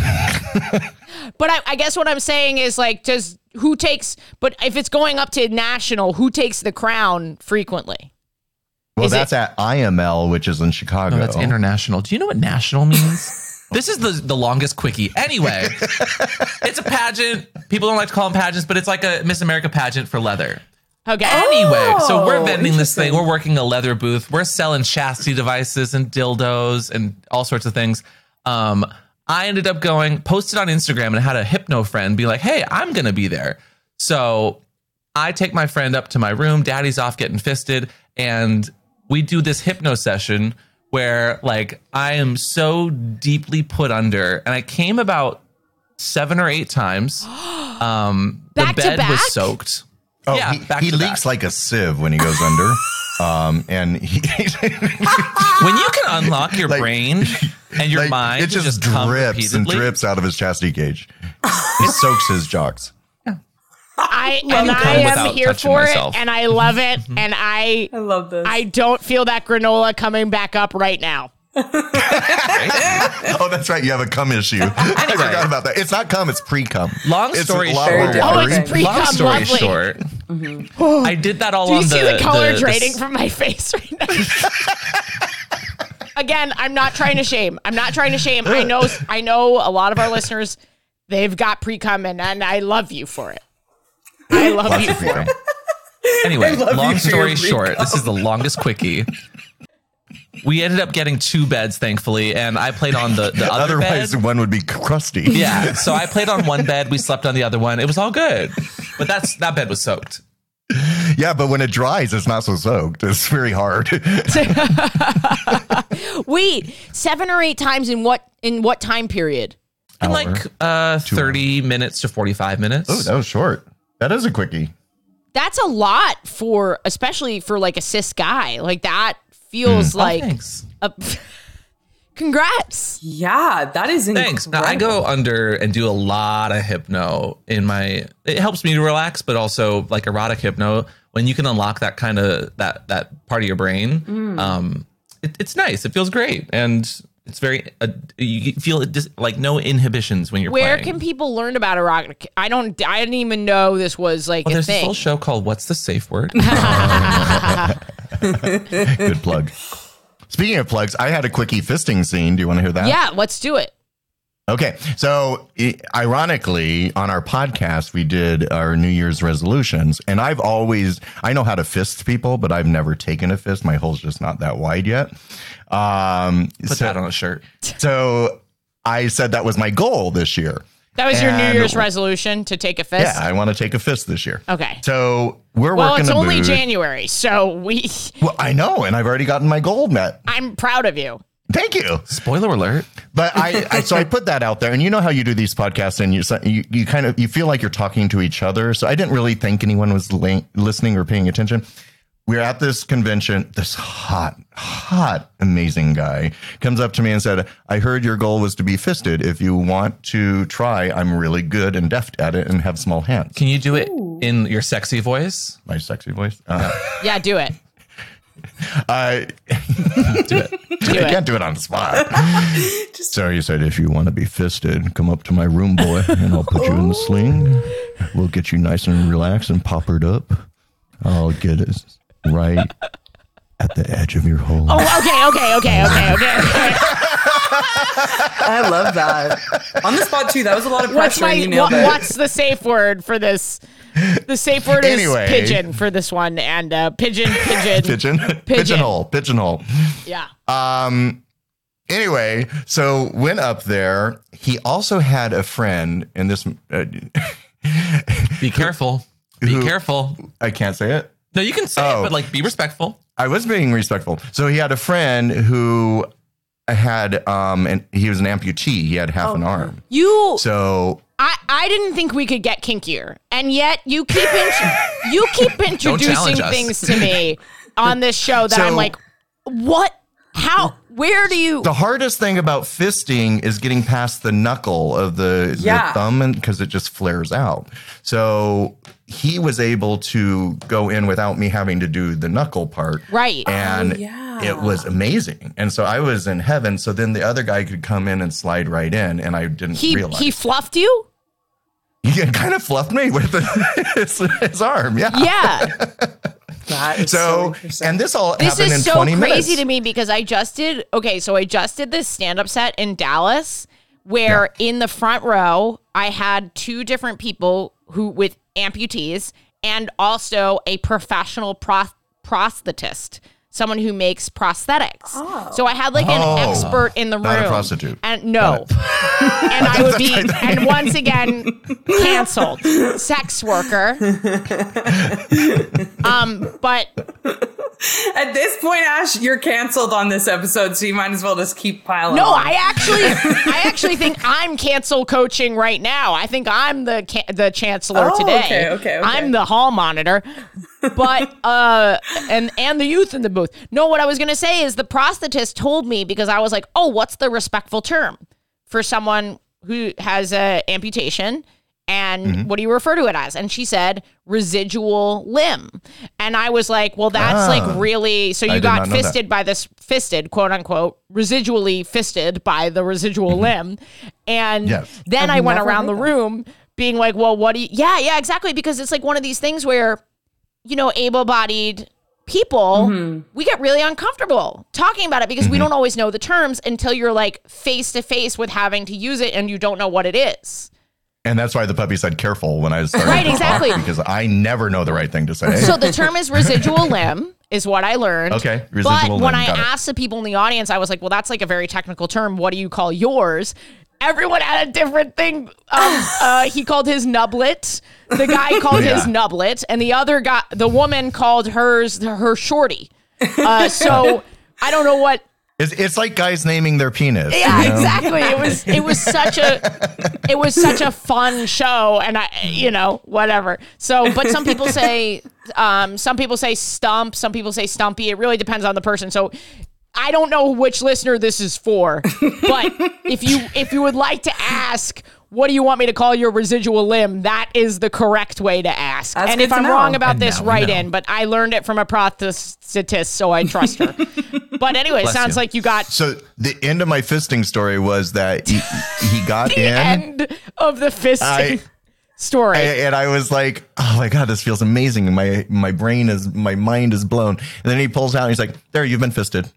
But I, I guess what I'm saying is like, does who takes? But if it's going up to national, who takes the crown frequently? Well, Is that's it- at I M L, which is in Chicago. No, that's international. Do you know what national means? This is the the longest quickie. Anyway, it's a pageant. People don't like to call them pageants, but it's like a Miss America pageant for leather. Okay. Anyway, so we're Oh, vending this thing. interesting. We're working a leather booth. We're selling chastity devices and dildos and all sorts of things. Um, I ended up going, posted on Instagram, and had a hypno friend be like, "Hey, I'm gonna be there." So I take my friend up to my room. Daddy's off getting fisted, and we do this hypno session where, like, I am so deeply put under, and I came about seven or eight times. Um, Back the to bed back? was soaked. Oh, yeah, he, back he to leaks back. like a sieve when he goes under. Um, and he, When you can unlock your Like- brain and your like, mind, it to just, come drips and repeatedly. drips out of his chastity cage. It soaks his jocks. I and come I am without here touching for myself. it, and I love it, and I I love this. I don't feel that granola coming back up right now. Oh, that's right. You have a cum issue. I forgot about that. It's not cum. It's pre-cum. Long It's story a lot short, more different. Oh, watery. it's pre long cum story lovely. short, I did that all Do you on see the the color the- the draining s- from my face right now? Again, I'm not trying to shame. I'm not trying to shame. I know I know a lot of our listeners, they've got pre-cum, and, and I love you for it. I love Lots you of for pre-cum. it. Anyway, love long you for story your short, this is the longest quickie. We ended up getting two beds, thankfully, and I played on the, the other Otherwise, bed. one would be crusty. Yeah, so I played on one bed. We slept on the other one. It was all good, but that's that bed was soaked. Yeah, but when it dries, it's not so soaked. It's very hard. Wait, seven or eight times in what in what time period? In Hour. like uh, thirty minutes to forty-five minutes. Oh, that was short. That is a quickie. That's a lot for, especially for like a cis guy. Like that feels Oh, like thanks. a. Congrats. yeah, that is incredible. Thanks. Now, I go under and do a lot of hypno in my. It helps me to relax, but also like erotic hypno. When you can unlock that kind of that that part of your brain, Mm. um, it, it's nice. It feels great, and it's very. Uh, you feel it dis- like no inhibitions when you're Where playing. can people learn about erotic? I don't. I didn't even know this was like Well, a there's this thing. whole show called "What's the Safe Word." Good plug. Speaking of plugs, I had a quickie fisting scene. Do you want to hear that? Yeah, let's do it. Okay. So, i- ironically, on our podcast, we did our New Year's resolutions. And I've always, I know how to fist people, but I've never taken a fist. My hole's just not that wide yet. Um, Put so, that on a shirt. so I said that was my goal this year. That was your New And- Year's resolution to take a fist. Yeah, I want to take a fist this year. Okay. So we're Well, working it's a only booth. January, so we. Well, I know, and I've already gotten my goal met. I'm proud of you. Thank you. Spoiler alert. But I, I, so I put that out there, and you know how you do these podcasts, and you, you, you kind of you feel like you're talking to each other. So I didn't really think anyone was li- listening or paying attention. We're at this convention. This hot, hot, amazing guy comes up to me and said, "I heard your goal was to be fisted. If you want to try, I'm really good and deft at it and have small hands." Can you do it in your sexy voice? My sexy voice. Uh, Yeah, do it. I, Do it. Do I it. can't do it on the spot. So you said, if you want to be fisted, come up to my room, boy, and I'll put you in the sling. We'll get you nice and relaxed and poppered up. I'll get it right at the edge of your hole. Oh, okay, okay, okay, okay, okay. okay. I love that. On the spot too. That was a lot of What's pressure. my and you nailed what, it. what's the safe word for this? The safe word is Anyway. pigeon for this one, and uh, pigeon, pigeon, Pigeon, pigeonhole, pigeonhole. Yeah. Um. Anyway, so went up there. He also had a friend, and this. Uh, Be careful. Be Who- careful. I can't say it. No, you can say Oh. it, but like be respectful. I was being respectful. So he had a friend who had, um, and he was an amputee. He had half an arm. You, So I, I didn't think we could get kinkier, and yet you keep int- you keep introducing challenge us. things to me on this show that So- I'm like, what? How? Where do you? the hardest thing about fisting is getting past the knuckle of the, Yeah. the thumb, and because it just flares out. So he was able to go in without me having to do the knuckle part. Right. And Oh, yeah. it was amazing. And so I was in heaven. So then the other guy could come in and slide right in, and I didn't He realize. he fluffed you? He kind of fluffed me with his, his arm. Yeah. Yeah. That is so, So, interesting. and this all This happened in is so twenty crazy minutes. to me because I just did okay, so I just did this stand-up set in Dallas where in the front row I had two different people who with amputees and also a professional proth- prosthetist, someone who makes prosthetics. So I had like an Oh. expert in the room. Not a prostitute. And no. And I would be and once again canceled. Sex worker. um but At this point, Ash, you're canceled on this episode, so you might as well just keep piling No, on. I actually, I actually think I'm cancel coaching right now. I think I'm the ca- the chancellor Oh, today. okay, okay, okay. I'm the hall monitor, but uh, and and the youth in the booth. No, what I was gonna say is the prosthetist told me because I was like, oh, what's the respectful term for someone who has a amputation? And Mm-hmm. what do you refer to it as? And she said residual limb. And I was like, well, that's Ah. like really, so I you did got not know that. fisted by this fisted, quote unquote, residually fisted by the residual limb. And Yes. then I've I went never around the heard that. room being like, well, what do you, yeah, yeah, exactly. Because it's like one of these things where, you know, able-bodied people, Mm-hmm. we get really uncomfortable talking about it because we don't always know the terms until you're like face to face with having to use it and you don't know what it is. And that's why the puppy said careful when I started Right, to talk, exactly. because I never know the right thing to say. So the term is residual limb is what I learned. Okay, But residual when limb, I got it. asked the people in the audience, I was like, well, that's like a very technical term. What do you call yours? Everyone had a different thing. Um, uh, he called his nublet. The guy called Yeah. his nublet. And the other guy, the woman called hers her shorty. Uh, so I don't know what. It's, it's like guys naming their penis. Yeah, you know? exactly. It was it was such a it was such a fun show, and I you know whatever. So, but some people say um, some people say stump, some people say stumpy. It really depends on the person. So. I don't know which listener this is for, but if you if you would like to ask, what do you want me to call your residual limb? That is the correct way to ask. That's and good if to I'm know. wrong about And this, now we write know. in. But I learned it from a prosthetist, so I trust her. But anyway, Bless sounds you. like you got So the end of my fisting story was that he, he got the in. end of the fisting I- story. I- and I was like, "Oh my god, this feels amazing!" And my my brain is my mind is blown. And then he pulls out, and he's like, "There, you've been fisted."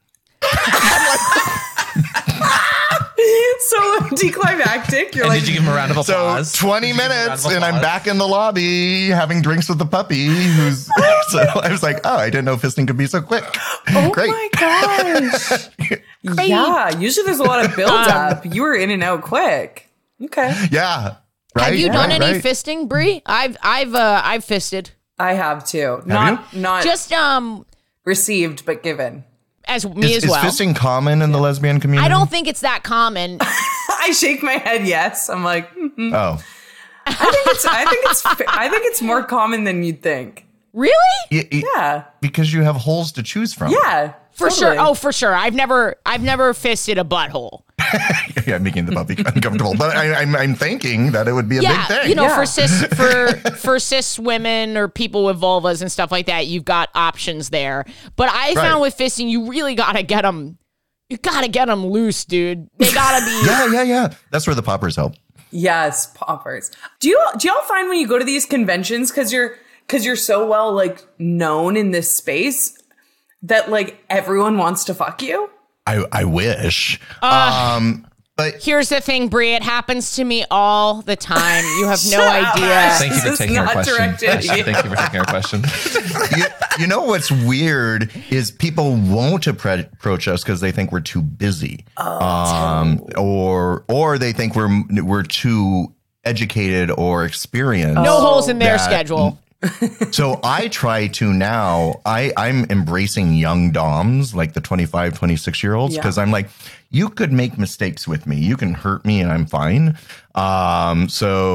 so anticlimactic. You're And like, did you give him a round of So applause? twenty Did you give him a round minutes, of and I'm applause? back in the lobby having drinks with the puppy. Who's so I was like, "Oh, I didn't know fisting could be so quick." oh Great. my gosh. Yeah, usually there's a lot of build Um, up. You were in and out quick. Okay. Yeah. Right. Have you done right, any right. fisting, Brie? I've I've uh, I've fisted. I have too. Not not Just um received, but given. as me Is, as well. is fisting common in the lesbian community? I don't think it's that common. I shake my head yes. I'm like, mm, Oh, I think it's I think it's I think it's more common than you'd think. Really? Y- y- Yeah. because you have holes to choose from. Yeah. For totally. sure. Oh, for sure. I've never I've never fisted a butthole. yeah, making the puppy uncomfortable. But I, I'm, I'm thinking that it would be a Yeah, big thing. you know, Yeah. for cis for for cis women or people with vulvas and stuff like that, you've got options there. But I found with fisting, you really gotta get them. You gotta get them loose, dude. They gotta be. yeah, yeah, yeah. That's where the poppers help. Yes, poppers. Do you do y'all find when you go to these conventions because you're because you're so well like known in this space that like everyone wants to fuck you. I, I wish. Uh, um, but Here's the thing, Brie. It happens to me all the time. You have no Shut up. idea. Thank you for This is taking our not question. directed at you. Thank you for taking our question. you, you know what's weird is people won't appre- approach us because they think we're too busy, Oh, um, or or they think we're we're too educated or experienced. No holes in their that- schedule. So I try to now, I, I'm embracing young doms, like the twenty-five, twenty-six year olds, because Yeah. I'm like, you could make mistakes with me. You can hurt me and I'm fine. Um,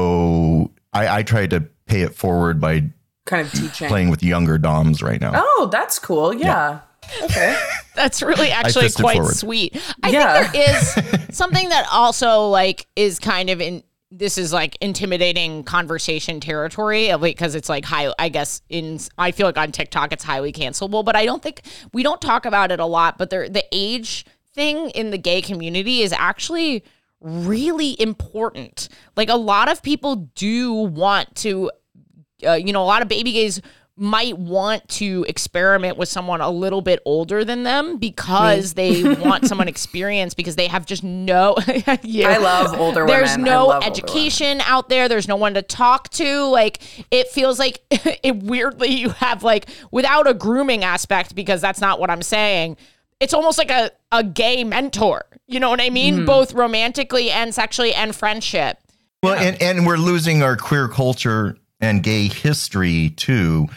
so I, I try to pay it forward by Kind of teaching. playing with younger doms right now. Oh, that's cool. Yeah. Okay. That's really actually fisted quite forward. sweet. I Yeah. think there is something that also like is kind of in this is like intimidating conversation territory because it's like high, I guess in I feel like on TikTok it's highly cancelable, but I don't think we don't talk about it a lot, but there the age thing in the gay community is actually really important. Like a lot of people do want to uh, you know, a lot of baby gays might want to experiment with someone a little bit older than them because they want someone experienced because they have just no yeah. I love older There's women. I no love older education out there. There's no one to talk to. Like it feels like it weirdly you have like without a grooming aspect because that's not what I'm saying. It's almost like a, a gay mentor. You know what I mean? Mm-hmm. Both romantically and sexually and friendship. Well, and, and we're losing our queer culture and gay history too,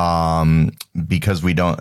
um, because we don't.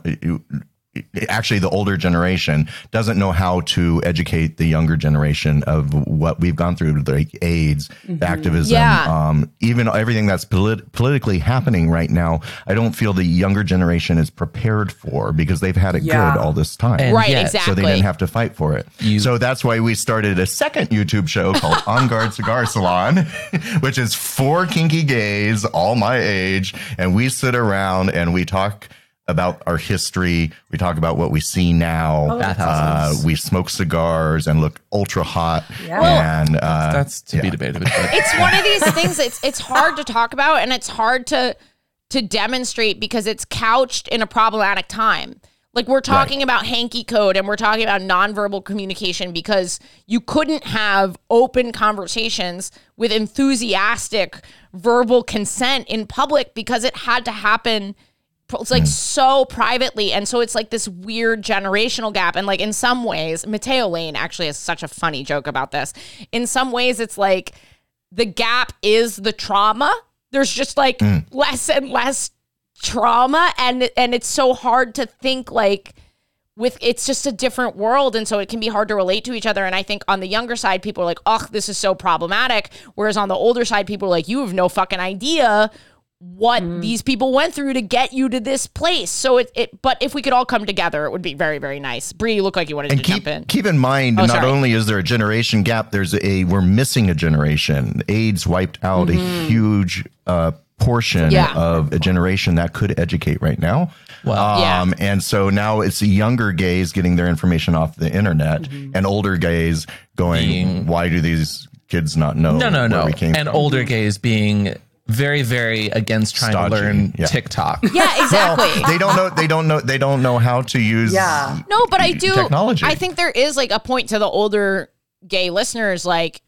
Actually, the older generation doesn't know how to educate the younger generation of what we've gone through, like AIDS, Mm-hmm. activism, Yeah. um, even everything that's polit- politically happening right now. I don't feel the younger generation is prepared for because they've had it Yeah. good all this time. And Right, yet- exactly. So they didn't have to fight for it. You- so that's why we started a second YouTube show called On Guard Cigar Salon, which is four kinky gays, all my age. And we sit around and we talk about our history. We talk about what we see now. Bathhouses. Uh, we smoke cigars and look ultra hot. Yeah. And uh, That's to be yeah. debated. But It's one of these things it's it's hard to talk about and it's hard to to demonstrate because it's couched in a problematic time. Like we're talking about hanky code and we're talking about nonverbal communication because you couldn't have open conversations with enthusiastic verbal consent in public because it had to happen it's like so privately. And so it's like this weird generational gap. And like in some ways, Mateo Lane actually has such a funny joke about this. In some ways, it's like the gap is the trauma. There's just like less and less trauma. And, and it's so hard to think like with, it's just a different world. And so it can be hard to relate to each other. And I think on the younger side, people are like, oh, this is so problematic. Whereas on the older side, people are like, you have no fucking idea what these people went through to get you to this place. So it, it but if we could all come together, it would be very, very nice. Bree, you look like you wanted And to keep jump in. keep in mind, Oh, not sorry. only is there a generation gap, there's a we're missing a generation. AIDS wiped out a huge uh, portion Yeah. of a generation that could educate right now. Wow. Yeah. Um, and so now it's the younger gays getting their information off the internet, and older gays going, Being- "Why do these kids not know?" no, no, where no. we came And from? older gays being very, very against trying Stodgy, to learn yeah. TikTok. Yeah, exactly. they don't know. They don't know. They don't know how to use. Yeah. No, but I do. Technology. I think there is like a point to the older gay listeners, like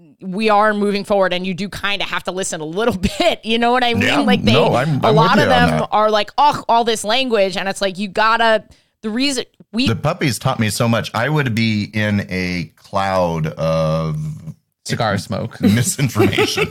we are moving forward, and you do kind of have to listen a little bit. You know what I mean? Yeah, like they, no, I'm- a I'm lot with of you on them that. are like, oh, all this language, and it's like you gotta. The reason we The puppies taught me so much. I would be in a cloud of Cigar smoke. misinformation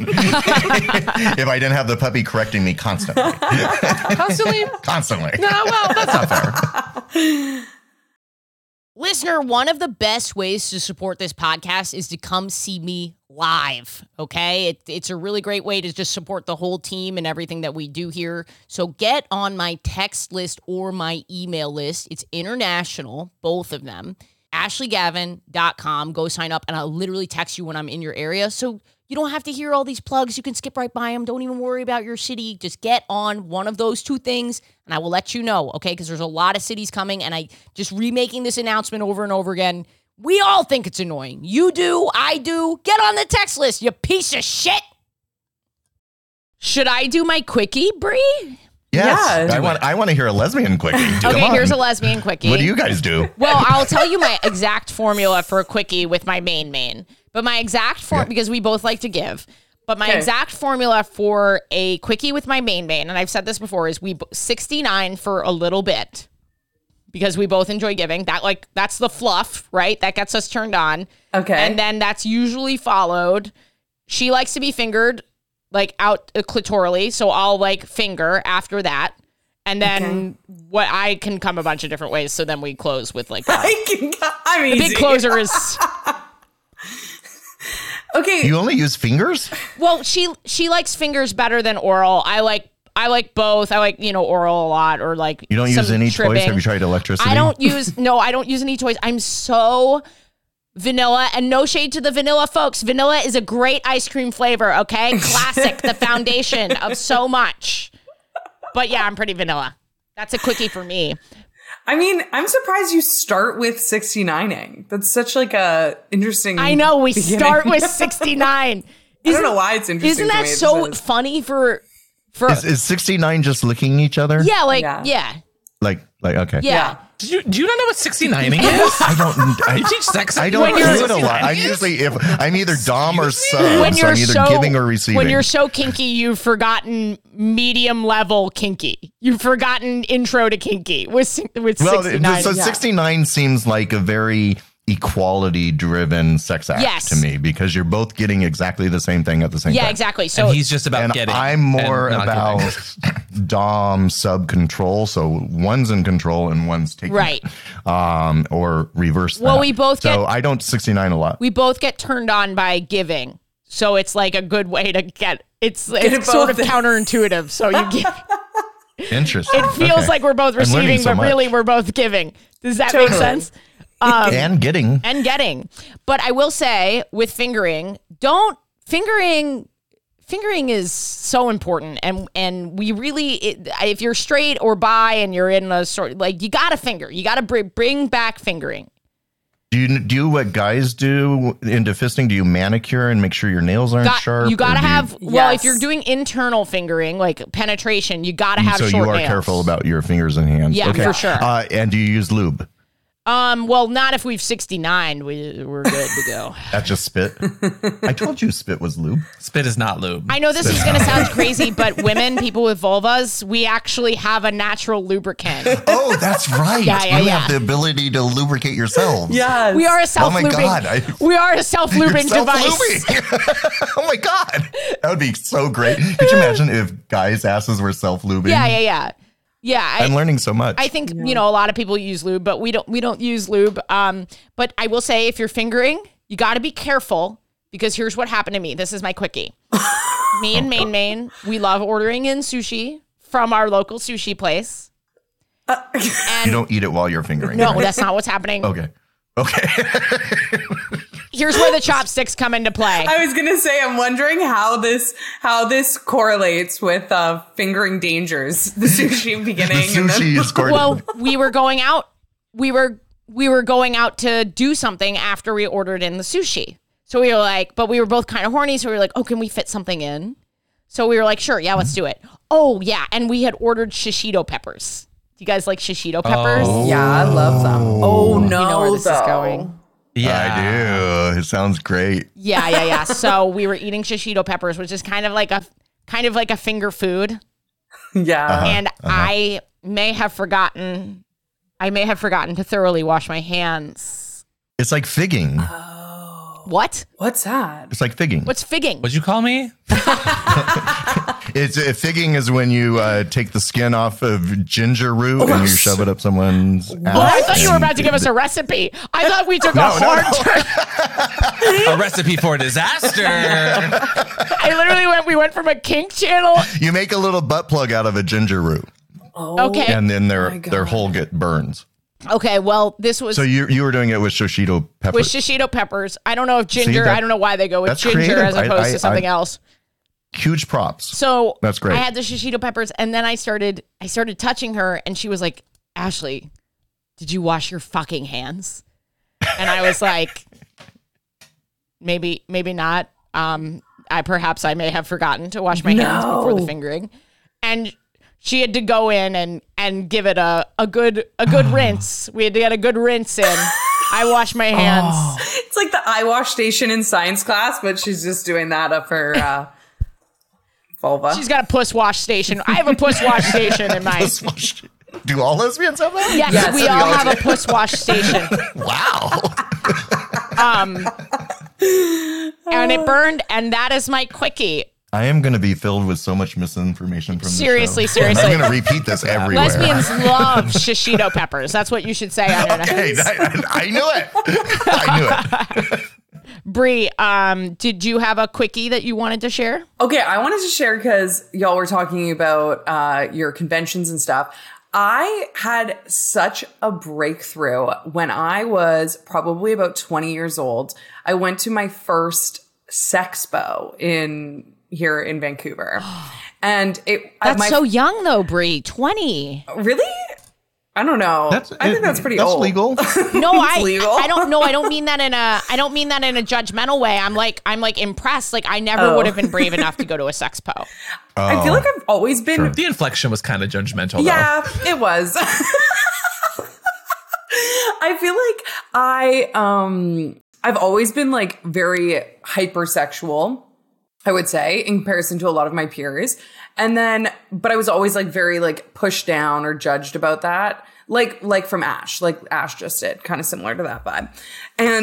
if I didn't have the puppy correcting me constantly. Constantly? Constantly. No, well, that's not fair. Listener, one of the best ways to support this podcast is to come see me live, okay? It, it's a really great way to just support the whole team and everything that we do here. So get on my text list or my email list. It's international, both of them. ashley gavin dot com. Go sign up, and I'll literally text you when I'm in your area. So you don't have to hear all these plugs. You can skip right by them. Don't even worry about your city. Just get on one of those two things, and I will let you know, okay? Because there's a lot of cities coming, and I just remaking this announcement over and over again. We all think it's annoying. You do. I do. Get on the text list, you piece of shit. Should I do my quickie, Bree? Yes. Yeah. I want I want to hear a lesbian quickie. Come Okay, on. here's a lesbian quickie. What do you guys do? Well, I'll tell you my exact formula for a quickie with my main main. But my exact form, Yeah. because we both like to give, but my Okay. exact formula for a quickie with my main main, and I've said this before, is we b- sixty-nine for a little bit because we both enjoy giving. That like that's the fluff, right? That gets us turned on. Okay. And then that's usually followed. She likes to be fingered like out uh, clitorally, so I'll like finger after that. And then what I can come a bunch of different ways, so then we close with like that. I can, I'm The easy. big closer is Okay. You only use fingers? well, she she likes fingers better than oral. I like I like both. I like, you know, oral a lot, or like You don't some use any tripping. toys? Have you tried electricity? I don't use no, I don't use any toys. I'm so vanilla, and no shade to the vanilla folks. Vanilla is a great ice cream flavor, okay? Classic, the foundation of so much. But yeah, I'm pretty vanilla. That's a quickie for me. I mean, I'm surprised you start with sixty-nining. That's such like a interesting. I know we beginning. start with sixty-nine. I don't know why it's interesting. Isn't to that me. It so just is. funny for for Is, is sixty-nine just licking each other? yeah, like Yeah. yeah. Like, like okay. Yeah. Do you, do you not know what sixty-nining is? I don't. I, You teach sex. I don't When do you're- it a lot. I'm usually if I'm either dom or sub, When so you're I'm either so giving or receiving. when you're so kinky, you've forgotten medium level kinky. You've forgotten intro to kinky with si- with well, sixty-nine. so yeah. sixty-nine seems like a very equality driven sex act Yes. to me because you're both getting exactly the same thing at the same yeah, time. exactly. So And he's just about And getting. I'm more and not about giving. dom sub control. So one's in control and one's taking Right. it. Um, or reverse Well, that. we both So get- I don't sixty-nine a lot. we both get turned on by giving. So it's like a good way to get it's it it's sort of both. counterintuitive. So you give Interesting. it feels Okay. like we're both I'm learning receiving, so but really much. we're both giving. Does that make Totally. sense? Um, and getting. and getting. But I will say with fingering, don't fingering fingering is so important, and and we really it, if you're straight or bi and you're in a sort like you got to finger. You got to bring bring back fingering. Do you do what guys do into fisting? Do you manicure and make sure your nails aren't Got, sharp? you got or to do you- have well, if Yes. you're doing internal fingering like penetration, you got to have so short you are nails. careful about your fingers and hands. Yeah, okay. for sure. Uh, and do you use lube? Um, well, not if we've sixty-nine. We we're good to go. That's just spit. I told you spit was lube. Spit is not lube. I know this is going to sound crazy, but women, people with vulvas, we actually have a natural lubricant. Oh, that's right. Yeah, yeah, you yeah. have the ability to lubricate yourselves. Yes. We are a Oh self my lubing. God, I- we are a self lubing You're device. self-lubing. Oh my God. That would be so great. Could you imagine if guys' asses were self-lubing? Yeah, yeah, yeah, yeah. I, I'm learning so much. I think you know a lot of people use lube, but we don't. We don't use lube. Um, but I will say, if you're fingering, you got to be careful because here's what happened to me. This is my quickie. Me and Main Main, we love ordering in sushi from our local sushi place. And you don't eat it while you're fingering. no, right? that's not what's happening. Okay. Okay. Here's where the chopsticks come into play. I was gonna say, I'm wondering how this how this correlates with uh, fingering dangers, the sushi the beginning. and then- sushi is scored. Well, we were going out. We were we were going out to do something after we ordered in the sushi. So we were like, but we were both kind of horny. So we were like, oh, can we fit something in? So we were like, sure, yeah, let's do it. Oh yeah, and we had ordered shishito peppers. Do you guys like shishito peppers? Oh. yeah, I love them. Oh no, You know where this though. is going. Yeah. I do. It sounds great. Yeah, yeah, yeah. So we were eating shishito peppers, which is kind of like a kind of like a finger food. Yeah. Uh-huh. And I may have forgotten. I may have forgotten to thoroughly wash my hands. It's like figging. What? What's that? It's like figging. What's figging? What'd you call me? It's uh, figging is when you uh, take the skin off of ginger root and you shove it up someone's ass. Oh, I thought you were and- about to give us a recipe. I thought we took No, a no, hard no. turn. A recipe for disaster. I literally went. We went from a kink channel. You make a little butt plug out of a ginger root, Okay. and then their my God. their hole get burns. Okay. Well, this was So you you were doing it with shishito peppers. with shishito peppers. I don't know if ginger. that- I don't know why they go with that's ginger creative. as opposed I- I- to something I- else. Huge props. So That's great. I had the shishito peppers, and then I started. I started touching her, and she was like, "Ashley, did you wash your fucking hands?" And I was like, "Maybe, maybe not. Um, I perhaps I may have forgotten to wash my hands before the No. fingering." And she had to go in and and give it a a good a good rinse. We had to get a good rinse in. I wash my hands. Oh. It's like the eye wash station in science class, but she's just doing that up her uh, vulva. She's got a puss wash station. I have a puss wash station in my. Do all lesbians have that? Yes, Yes, we we all all have a puss wash station. Wow. Um, and it burned, and that is my quickie. I am going to be filled with so much misinformation from Seriously, the show. And seriously. I'm going to repeat this everywhere. Lesbians love shishito peppers. That's what you should say on it. Hey, I, I knew it. I knew it. Bree, um, did you have a quickie that you wanted to share? Okay, I wanted to share because y'all were talking about uh, your conventions and stuff. I had such a breakthrough when I was probably about twenty years old. I went to my first Sexpo in here in Vancouver. And it That's my, so young though, Bree. twenty. Really? I don't know. That's, I think that's pretty that's old. legal. No, I, legal. I don't know. I don't mean that in a I don't mean that in a judgmental way. I'm like I'm like impressed. Like I never Oh. would have been brave enough to go to a Sexpo. I feel like I've always been. The inflection was kind of judgmental, Yeah, it was. I feel like I um I've always been like very hypersexual, I would say, in comparison to a lot of my peers. And then, but I was always like very like pushed down or judged about that. Like, like from Ash, like Ash just did, kind of similar to that vibe. And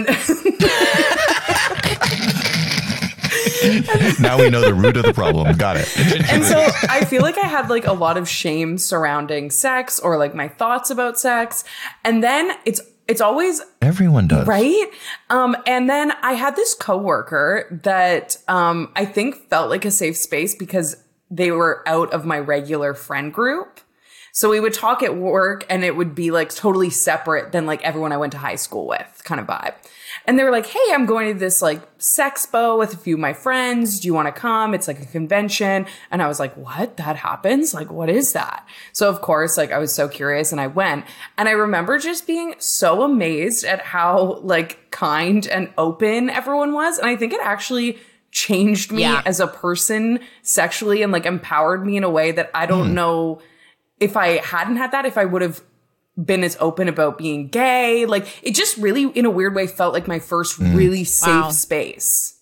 Now we know the root of the problem. Got it. And so I feel like I had like a lot of shame surrounding sex or like my thoughts about sex. And then it's it's always Everyone does. right. Um, and then I had this coworker that um I think felt like a safe space because they were out of my regular friend group. So we would talk at work and it would be like totally separate than like everyone I went to high school with kind of vibe. And they were like, hey, I'm going to this like Sexpo with a few of my friends. Do you want to come? It's like a convention. And I was like, what? That happens? Like, what is that? So of course, like I was so curious and I went. And I remember just being so amazed at how like kind and open everyone was. And I think it actually changed me Yeah. as a person sexually and like empowered me in a way that I don't know if I hadn't had that, if I would have been as open about being gay. Like it just really in a weird way felt like my first really safe Wow. space.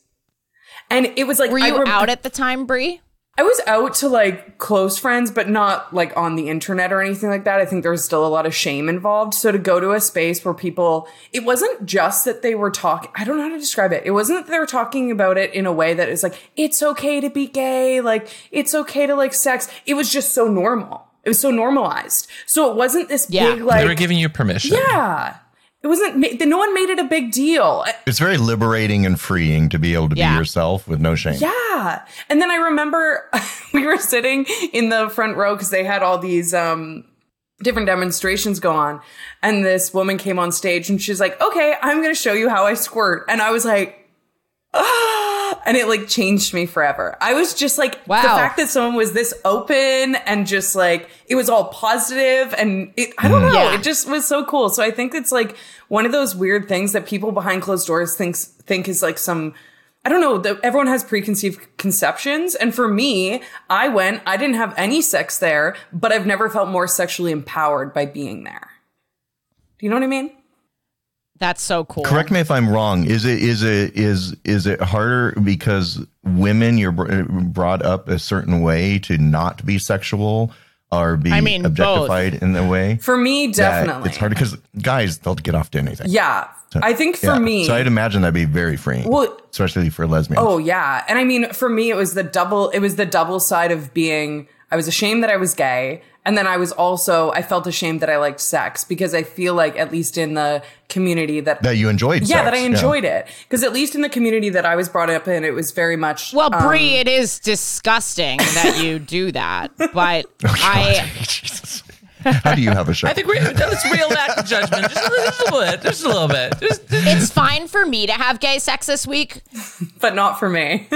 And it was like, Were I you rem- out at the time, Bree? I was out to like close friends, but not like on the internet or anything like that. I think there was still a lot of shame involved. So to go to a space where people, it wasn't just that they were talking, I don't know how to describe it. It wasn't that they were talking about it in a way that is like, it's okay to be gay. Like it's okay to like sex. It was just so normal. It was so normalized. So it wasn't this Yeah. big like, They were giving you permission. yeah. It wasn't, ma- no one made it a big deal. It's very liberating and freeing to be able to Yeah. be yourself with no shame. Yeah. And then I remember we were sitting in the front row because they had all these um, different demonstrations go on. And this woman came on stage and she's like, okay, I'm going to show you how I squirt. And I was like, ah. And it like changed me forever. I was just like, Wow. the fact that someone was this open and just like, it was all positive and it, I don't know, Yeah. it just was so cool. So I think it's like one of those weird things that people behind closed doors thinks, think is like some, I don't know, the, everyone has preconceived conceptions. And for me, I went, I didn't have any sex there, but I've never felt more sexually empowered by being there. Do you know what I mean? That's so cool. Correct me if I'm wrong. Is it is it is is it harder because women you're br- brought up a certain way to not be sexual or be I mean, objectified in a way? For me, that definitely. it's hard because guys they'll get off to anything. Yeah. I think for Yeah. me. so I'd imagine that'd be very freeing, Well- especially for lesbians. Oh yeah. And I mean, for me, it was the double, it was the double side of being, I was ashamed that I was gay. And then I was also, I felt ashamed that I liked sex because I feel like at least in the community that, that you enjoyed. yeah, sex, that I enjoyed it. Because at least in the community that I was brought up in, it was very much. Well, um, Bree, it is disgusting that you do that, but I Jesus. How do you have a show? I think we're, let's reel back the judgment just a little, just a little bit. Just a little bit. Just, it's fine for me to have gay sex this week, but not for me.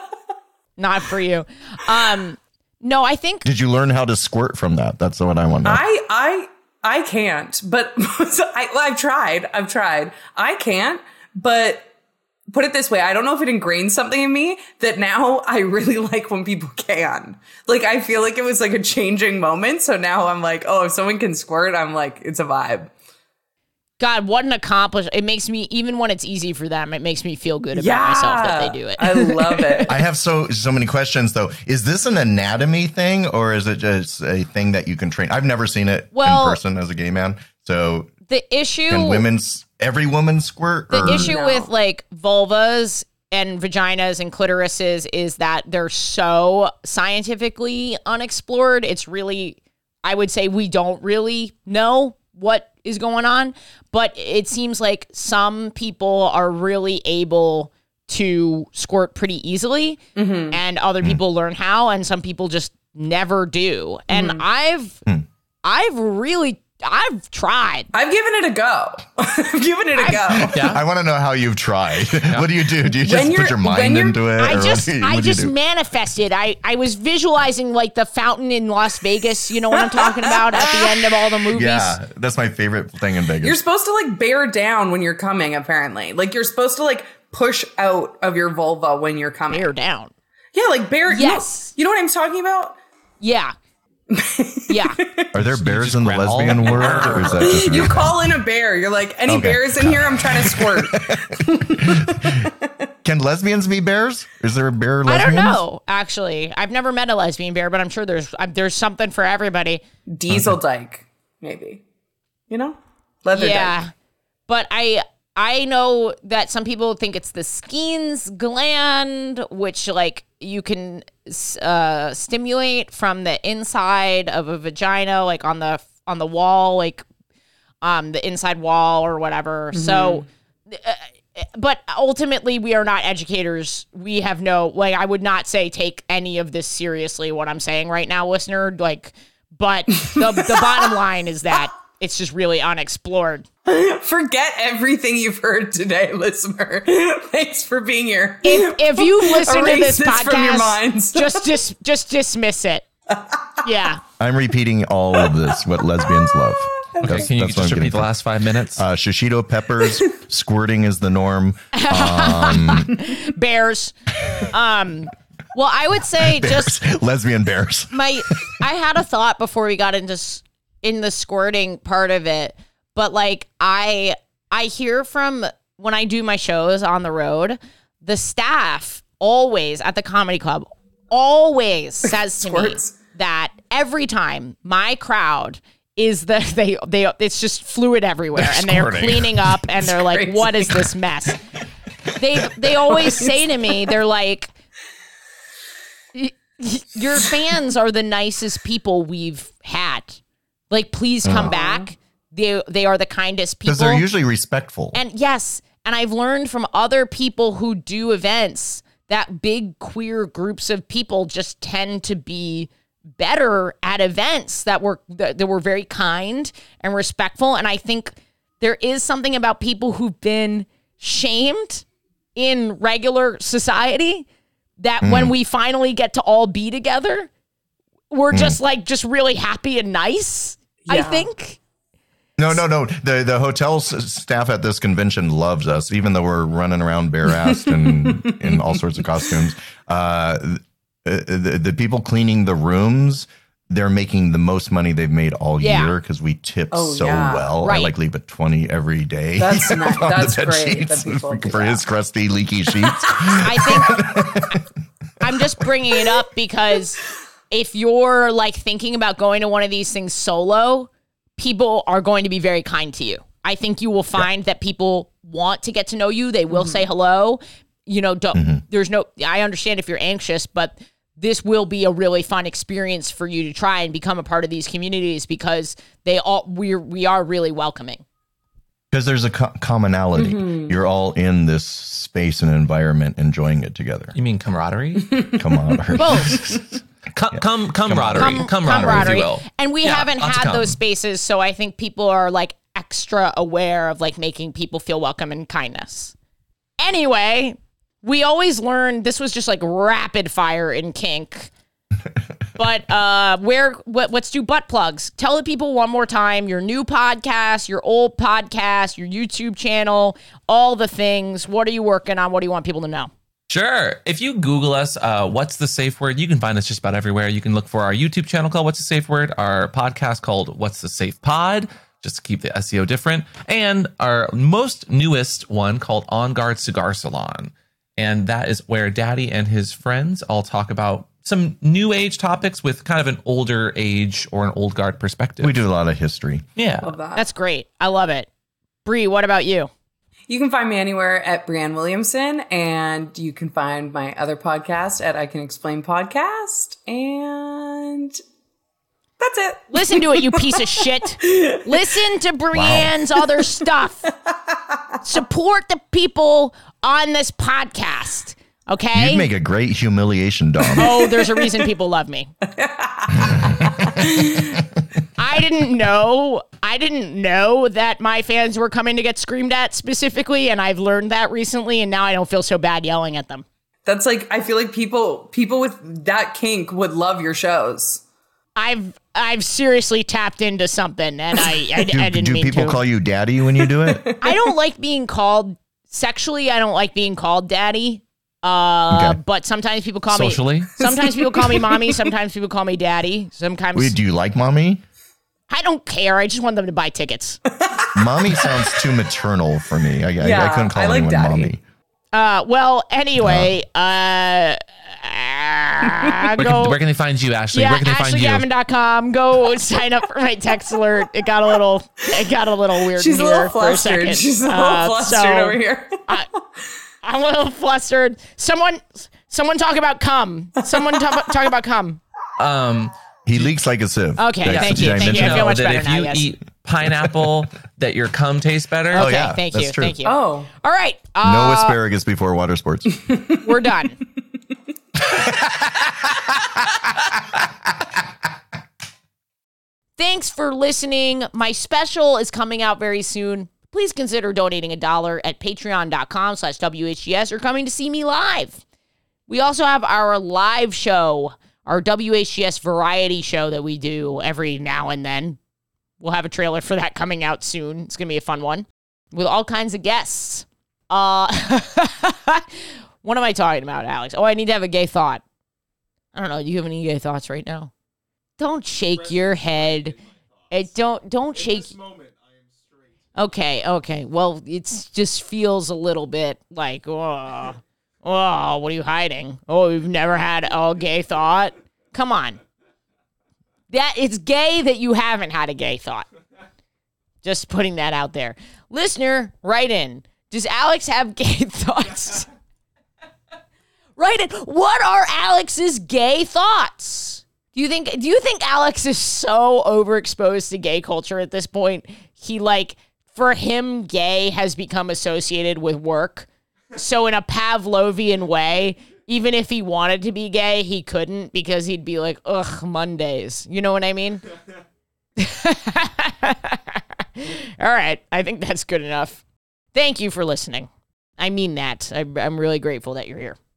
not for you. Um, no, I think Did you learn how to squirt from that? That's what I want to know. I, I, I can't, but so I, well, I've tried. I've tried. I can't, but put it this way, I don't know if it ingrained something in me that now I really like when people can. Like, I feel like it was like a changing moment. So now I'm like, oh, if someone can squirt, I'm like, it's a vibe. God, what an accomplishment. It makes me, even when it's easy for them, it makes me feel good about Yeah. myself that they do it. I love it. I have so so many questions though. Is this an anatomy thing or is it just a thing that you can train? I've never seen it Well- in person as a gay man. So The issue... can women's every woman squirt? The or? issue No. with like vulvas and vaginas and clitorises is that they're so scientifically unexplored. It's really, I would say we don't really know what is going on, but it seems like some people are really able to squirt pretty easily and other people learn how and some people just never do. And I've, I've really, I've tried. I've given it a go. I've given it a go. Yeah. I want to know how you've tried. What do you do? Do you just When put you're- your when mind you're- into it? I or just what do you- I what do you just do? manifested. I, I was visualizing like the fountain in Las Vegas, you know what I'm talking about, at the end of all the movies. Yeah, that's my favorite thing in Vegas. You're supposed to like bear down when you're coming, apparently. Like you're supposed to like push out of your vulva when you're coming. Bear down. Yeah, like bear. Yes. You know, you know what I'm talking about? Yeah. Yeah. Are there bears in the grab all lesbian the- world? Or is that just You me? call in a bear. You're like, any Okay. bears in here? I'm trying to squirt. Can lesbians be bears? Is there a bear I lesbians? don't know, actually. I've never met a lesbian bear, but I'm sure there's uh, there's something for everybody. Diesel dyke, maybe. You know? Leather Yeah. dyke. But I I know that some people think it's the Skene's gland, which like you can uh, stimulate from the inside of a vagina, like on the on the wall, like um the inside wall or whatever. So, uh, but ultimately, we are not educators. We have no like. I would not say take any of this seriously. What I'm saying right now, listener, like. But the the bottom line is that it's just really unexplored. Forget everything you've heard today, listener. Thanks for being here. If if you listen to Erase this this from your podcast, minds. just dis, just dismiss it. Yeah. I'm repeating all of this, what lesbians love. Okay, That's- can you that's what I'm just repeat getting the from. last five minutes? Uh, shishito peppers, squirting is the norm. Bears. Um well, I would say just Lesbian bears. my I had a thought before we got into s- in the squirting part of it, but like I I hear from when I do my shows on the road, the staff always at the comedy club always says to me Squirts. that every time my crowd is the they they it's just fluid everywhere and they're squirting. cleaning up and they're like, crazy. what is this mess? They they always say to me, they're like, "Y- y- your fans are the nicest people we've had. Like, please come back. They they are the kindest people. Because they're usually respectful. And yes, and I've learned from other people who do events that big queer groups of people just tend to be better at events that were that, that were very kind and respectful. And I think there is something about people who've been shamed in regular society that when we finally get to all be together, we're just like just really happy and nice. I Yeah. think. No, no, no. The the hotel s- staff at this convention loves us, even though we're running around bare-assed and in all sorts of costumes. Uh, the, the people cleaning the rooms, they're making the most money they've made all Yeah. year because we tip Oh, so yeah. well. I Right. like leave a twenty every day. That's on nice. the That's bed great sheets that people do for that. his crusty, leaky sheets. I think I'm just bringing it up because if you're like thinking about going to one of these things solo, people are going to be very kind to you. I think you will find that people want to get to know you. They will say hello. You know, don't, there's no, I understand if you're anxious, but this will be a really fun experience for you to try and become a part of these communities because they all, we're, we are really welcoming. Because there's a co- commonality. You're all in this space and environment enjoying it together. You mean camaraderie? Come on. Both. Com- com- camaraderie. Com- camaraderie, if you will. And we Yeah, haven't lots of had cum. those spaces, so I think people are like extra aware of like making people feel welcome and kindness. Anyway, we always learn this was just like rapid fire in kink. But uh, where? What, let's do butt plugs. Tell the people one more time your new podcast, your old podcast, your YouTube channel, all the things. What are you working on? What do you want people to know? Sure. If you Google us, uh, What's the Safe Word? You can find us just about everywhere. You can look for our YouTube channel called What's the Safe Word, our podcast called What's the Safe Pod, just to keep the S E O different, and our most newest one called On Guard Cigar Salon. And that is where Daddy and his friends all talk about some new age topics with kind of an older age or an old guard perspective. We do a lot of history. Yeah. Love that. That's great. I love it. Bree, what about you? You can find me anywhere at Brianne Williamson, and you can find my other podcast at I Can Explain Podcast, and that's it. Listen to it, you piece of shit. Listen to Brianne's wow. other stuff. Support the people on this podcast, okay? You'd make a great humiliation dog. Oh, there's a reason people love me. I didn't know. I didn't know that my fans were coming to get screamed at specifically, and I've learned that recently, and now I don't feel so bad yelling at them. That's like, I feel like people people with that kink would love your shows. I've I've seriously tapped into something, and I I, do, I didn't do mean to. people call you daddy when you do it? I don't like being called sexually. I don't like being called daddy. Uh, Okay. But sometimes people call Socially? me. Sometimes people call me mommy. Sometimes people call me daddy. Sometimes Wait, do you like mommy? I don't care. I just want them to buy tickets. Mommy sounds too maternal for me. I, I, Yeah, I couldn't call I like anyone daddy. mommy. Uh, well, anyway, uh, uh Where go. can, where can they find you, Ashley? Yeah, where can they find ashley you? gavin dot com. Go sign up for my text alert. It got a little, it got a little weird. She's in a here little for a flustered. second. She's a little Uh, flustered so over here. I, I'm a little flustered. Someone, someone talk about cum. Someone talk, talk about cum. Um, He leaks like a sieve. Okay, Did I- thank did you, I thank you. mention I know feel much that better if now, you yes. eat pineapple, that your cum tastes better. Oh, Okay, yeah, thank that's you, true. thank you. Oh, All right, No uh, asparagus before water sports. we're done. Thanks for listening. My special is coming out very soon. Please consider donating a dollar at patreon.com slash WHGS or coming to see me live. We also have our live show, our W H G S variety show that we do every now and then. We'll have a trailer for that coming out soon. It's going to be a fun one with all kinds of guests. Uh, what am I talking about, Alex? Oh, I need to have a gay thought. I don't know. Do you have any gay thoughts right now? Don't shake your head. It don't don't shake. Okay, okay. Well, it just feels a little bit like, oh, oh, what are you hiding? Oh, you've never had a gay thought? Come on. That it's gay that you haven't had a gay thought. Just putting that out there. Listener, write in. Does Alex have gay thoughts? Write in. What are Alex's gay thoughts? Do you think do you think Alex is so overexposed to gay culture at this point? He like for him gay has become associated with work. So in a Pavlovian way, even if he wanted to be gay, he couldn't because he'd be like, ugh, Mondays. You know what I mean? All right. I think that's good enough. Thank you for listening. I mean that. I, I'm really grateful that you're here.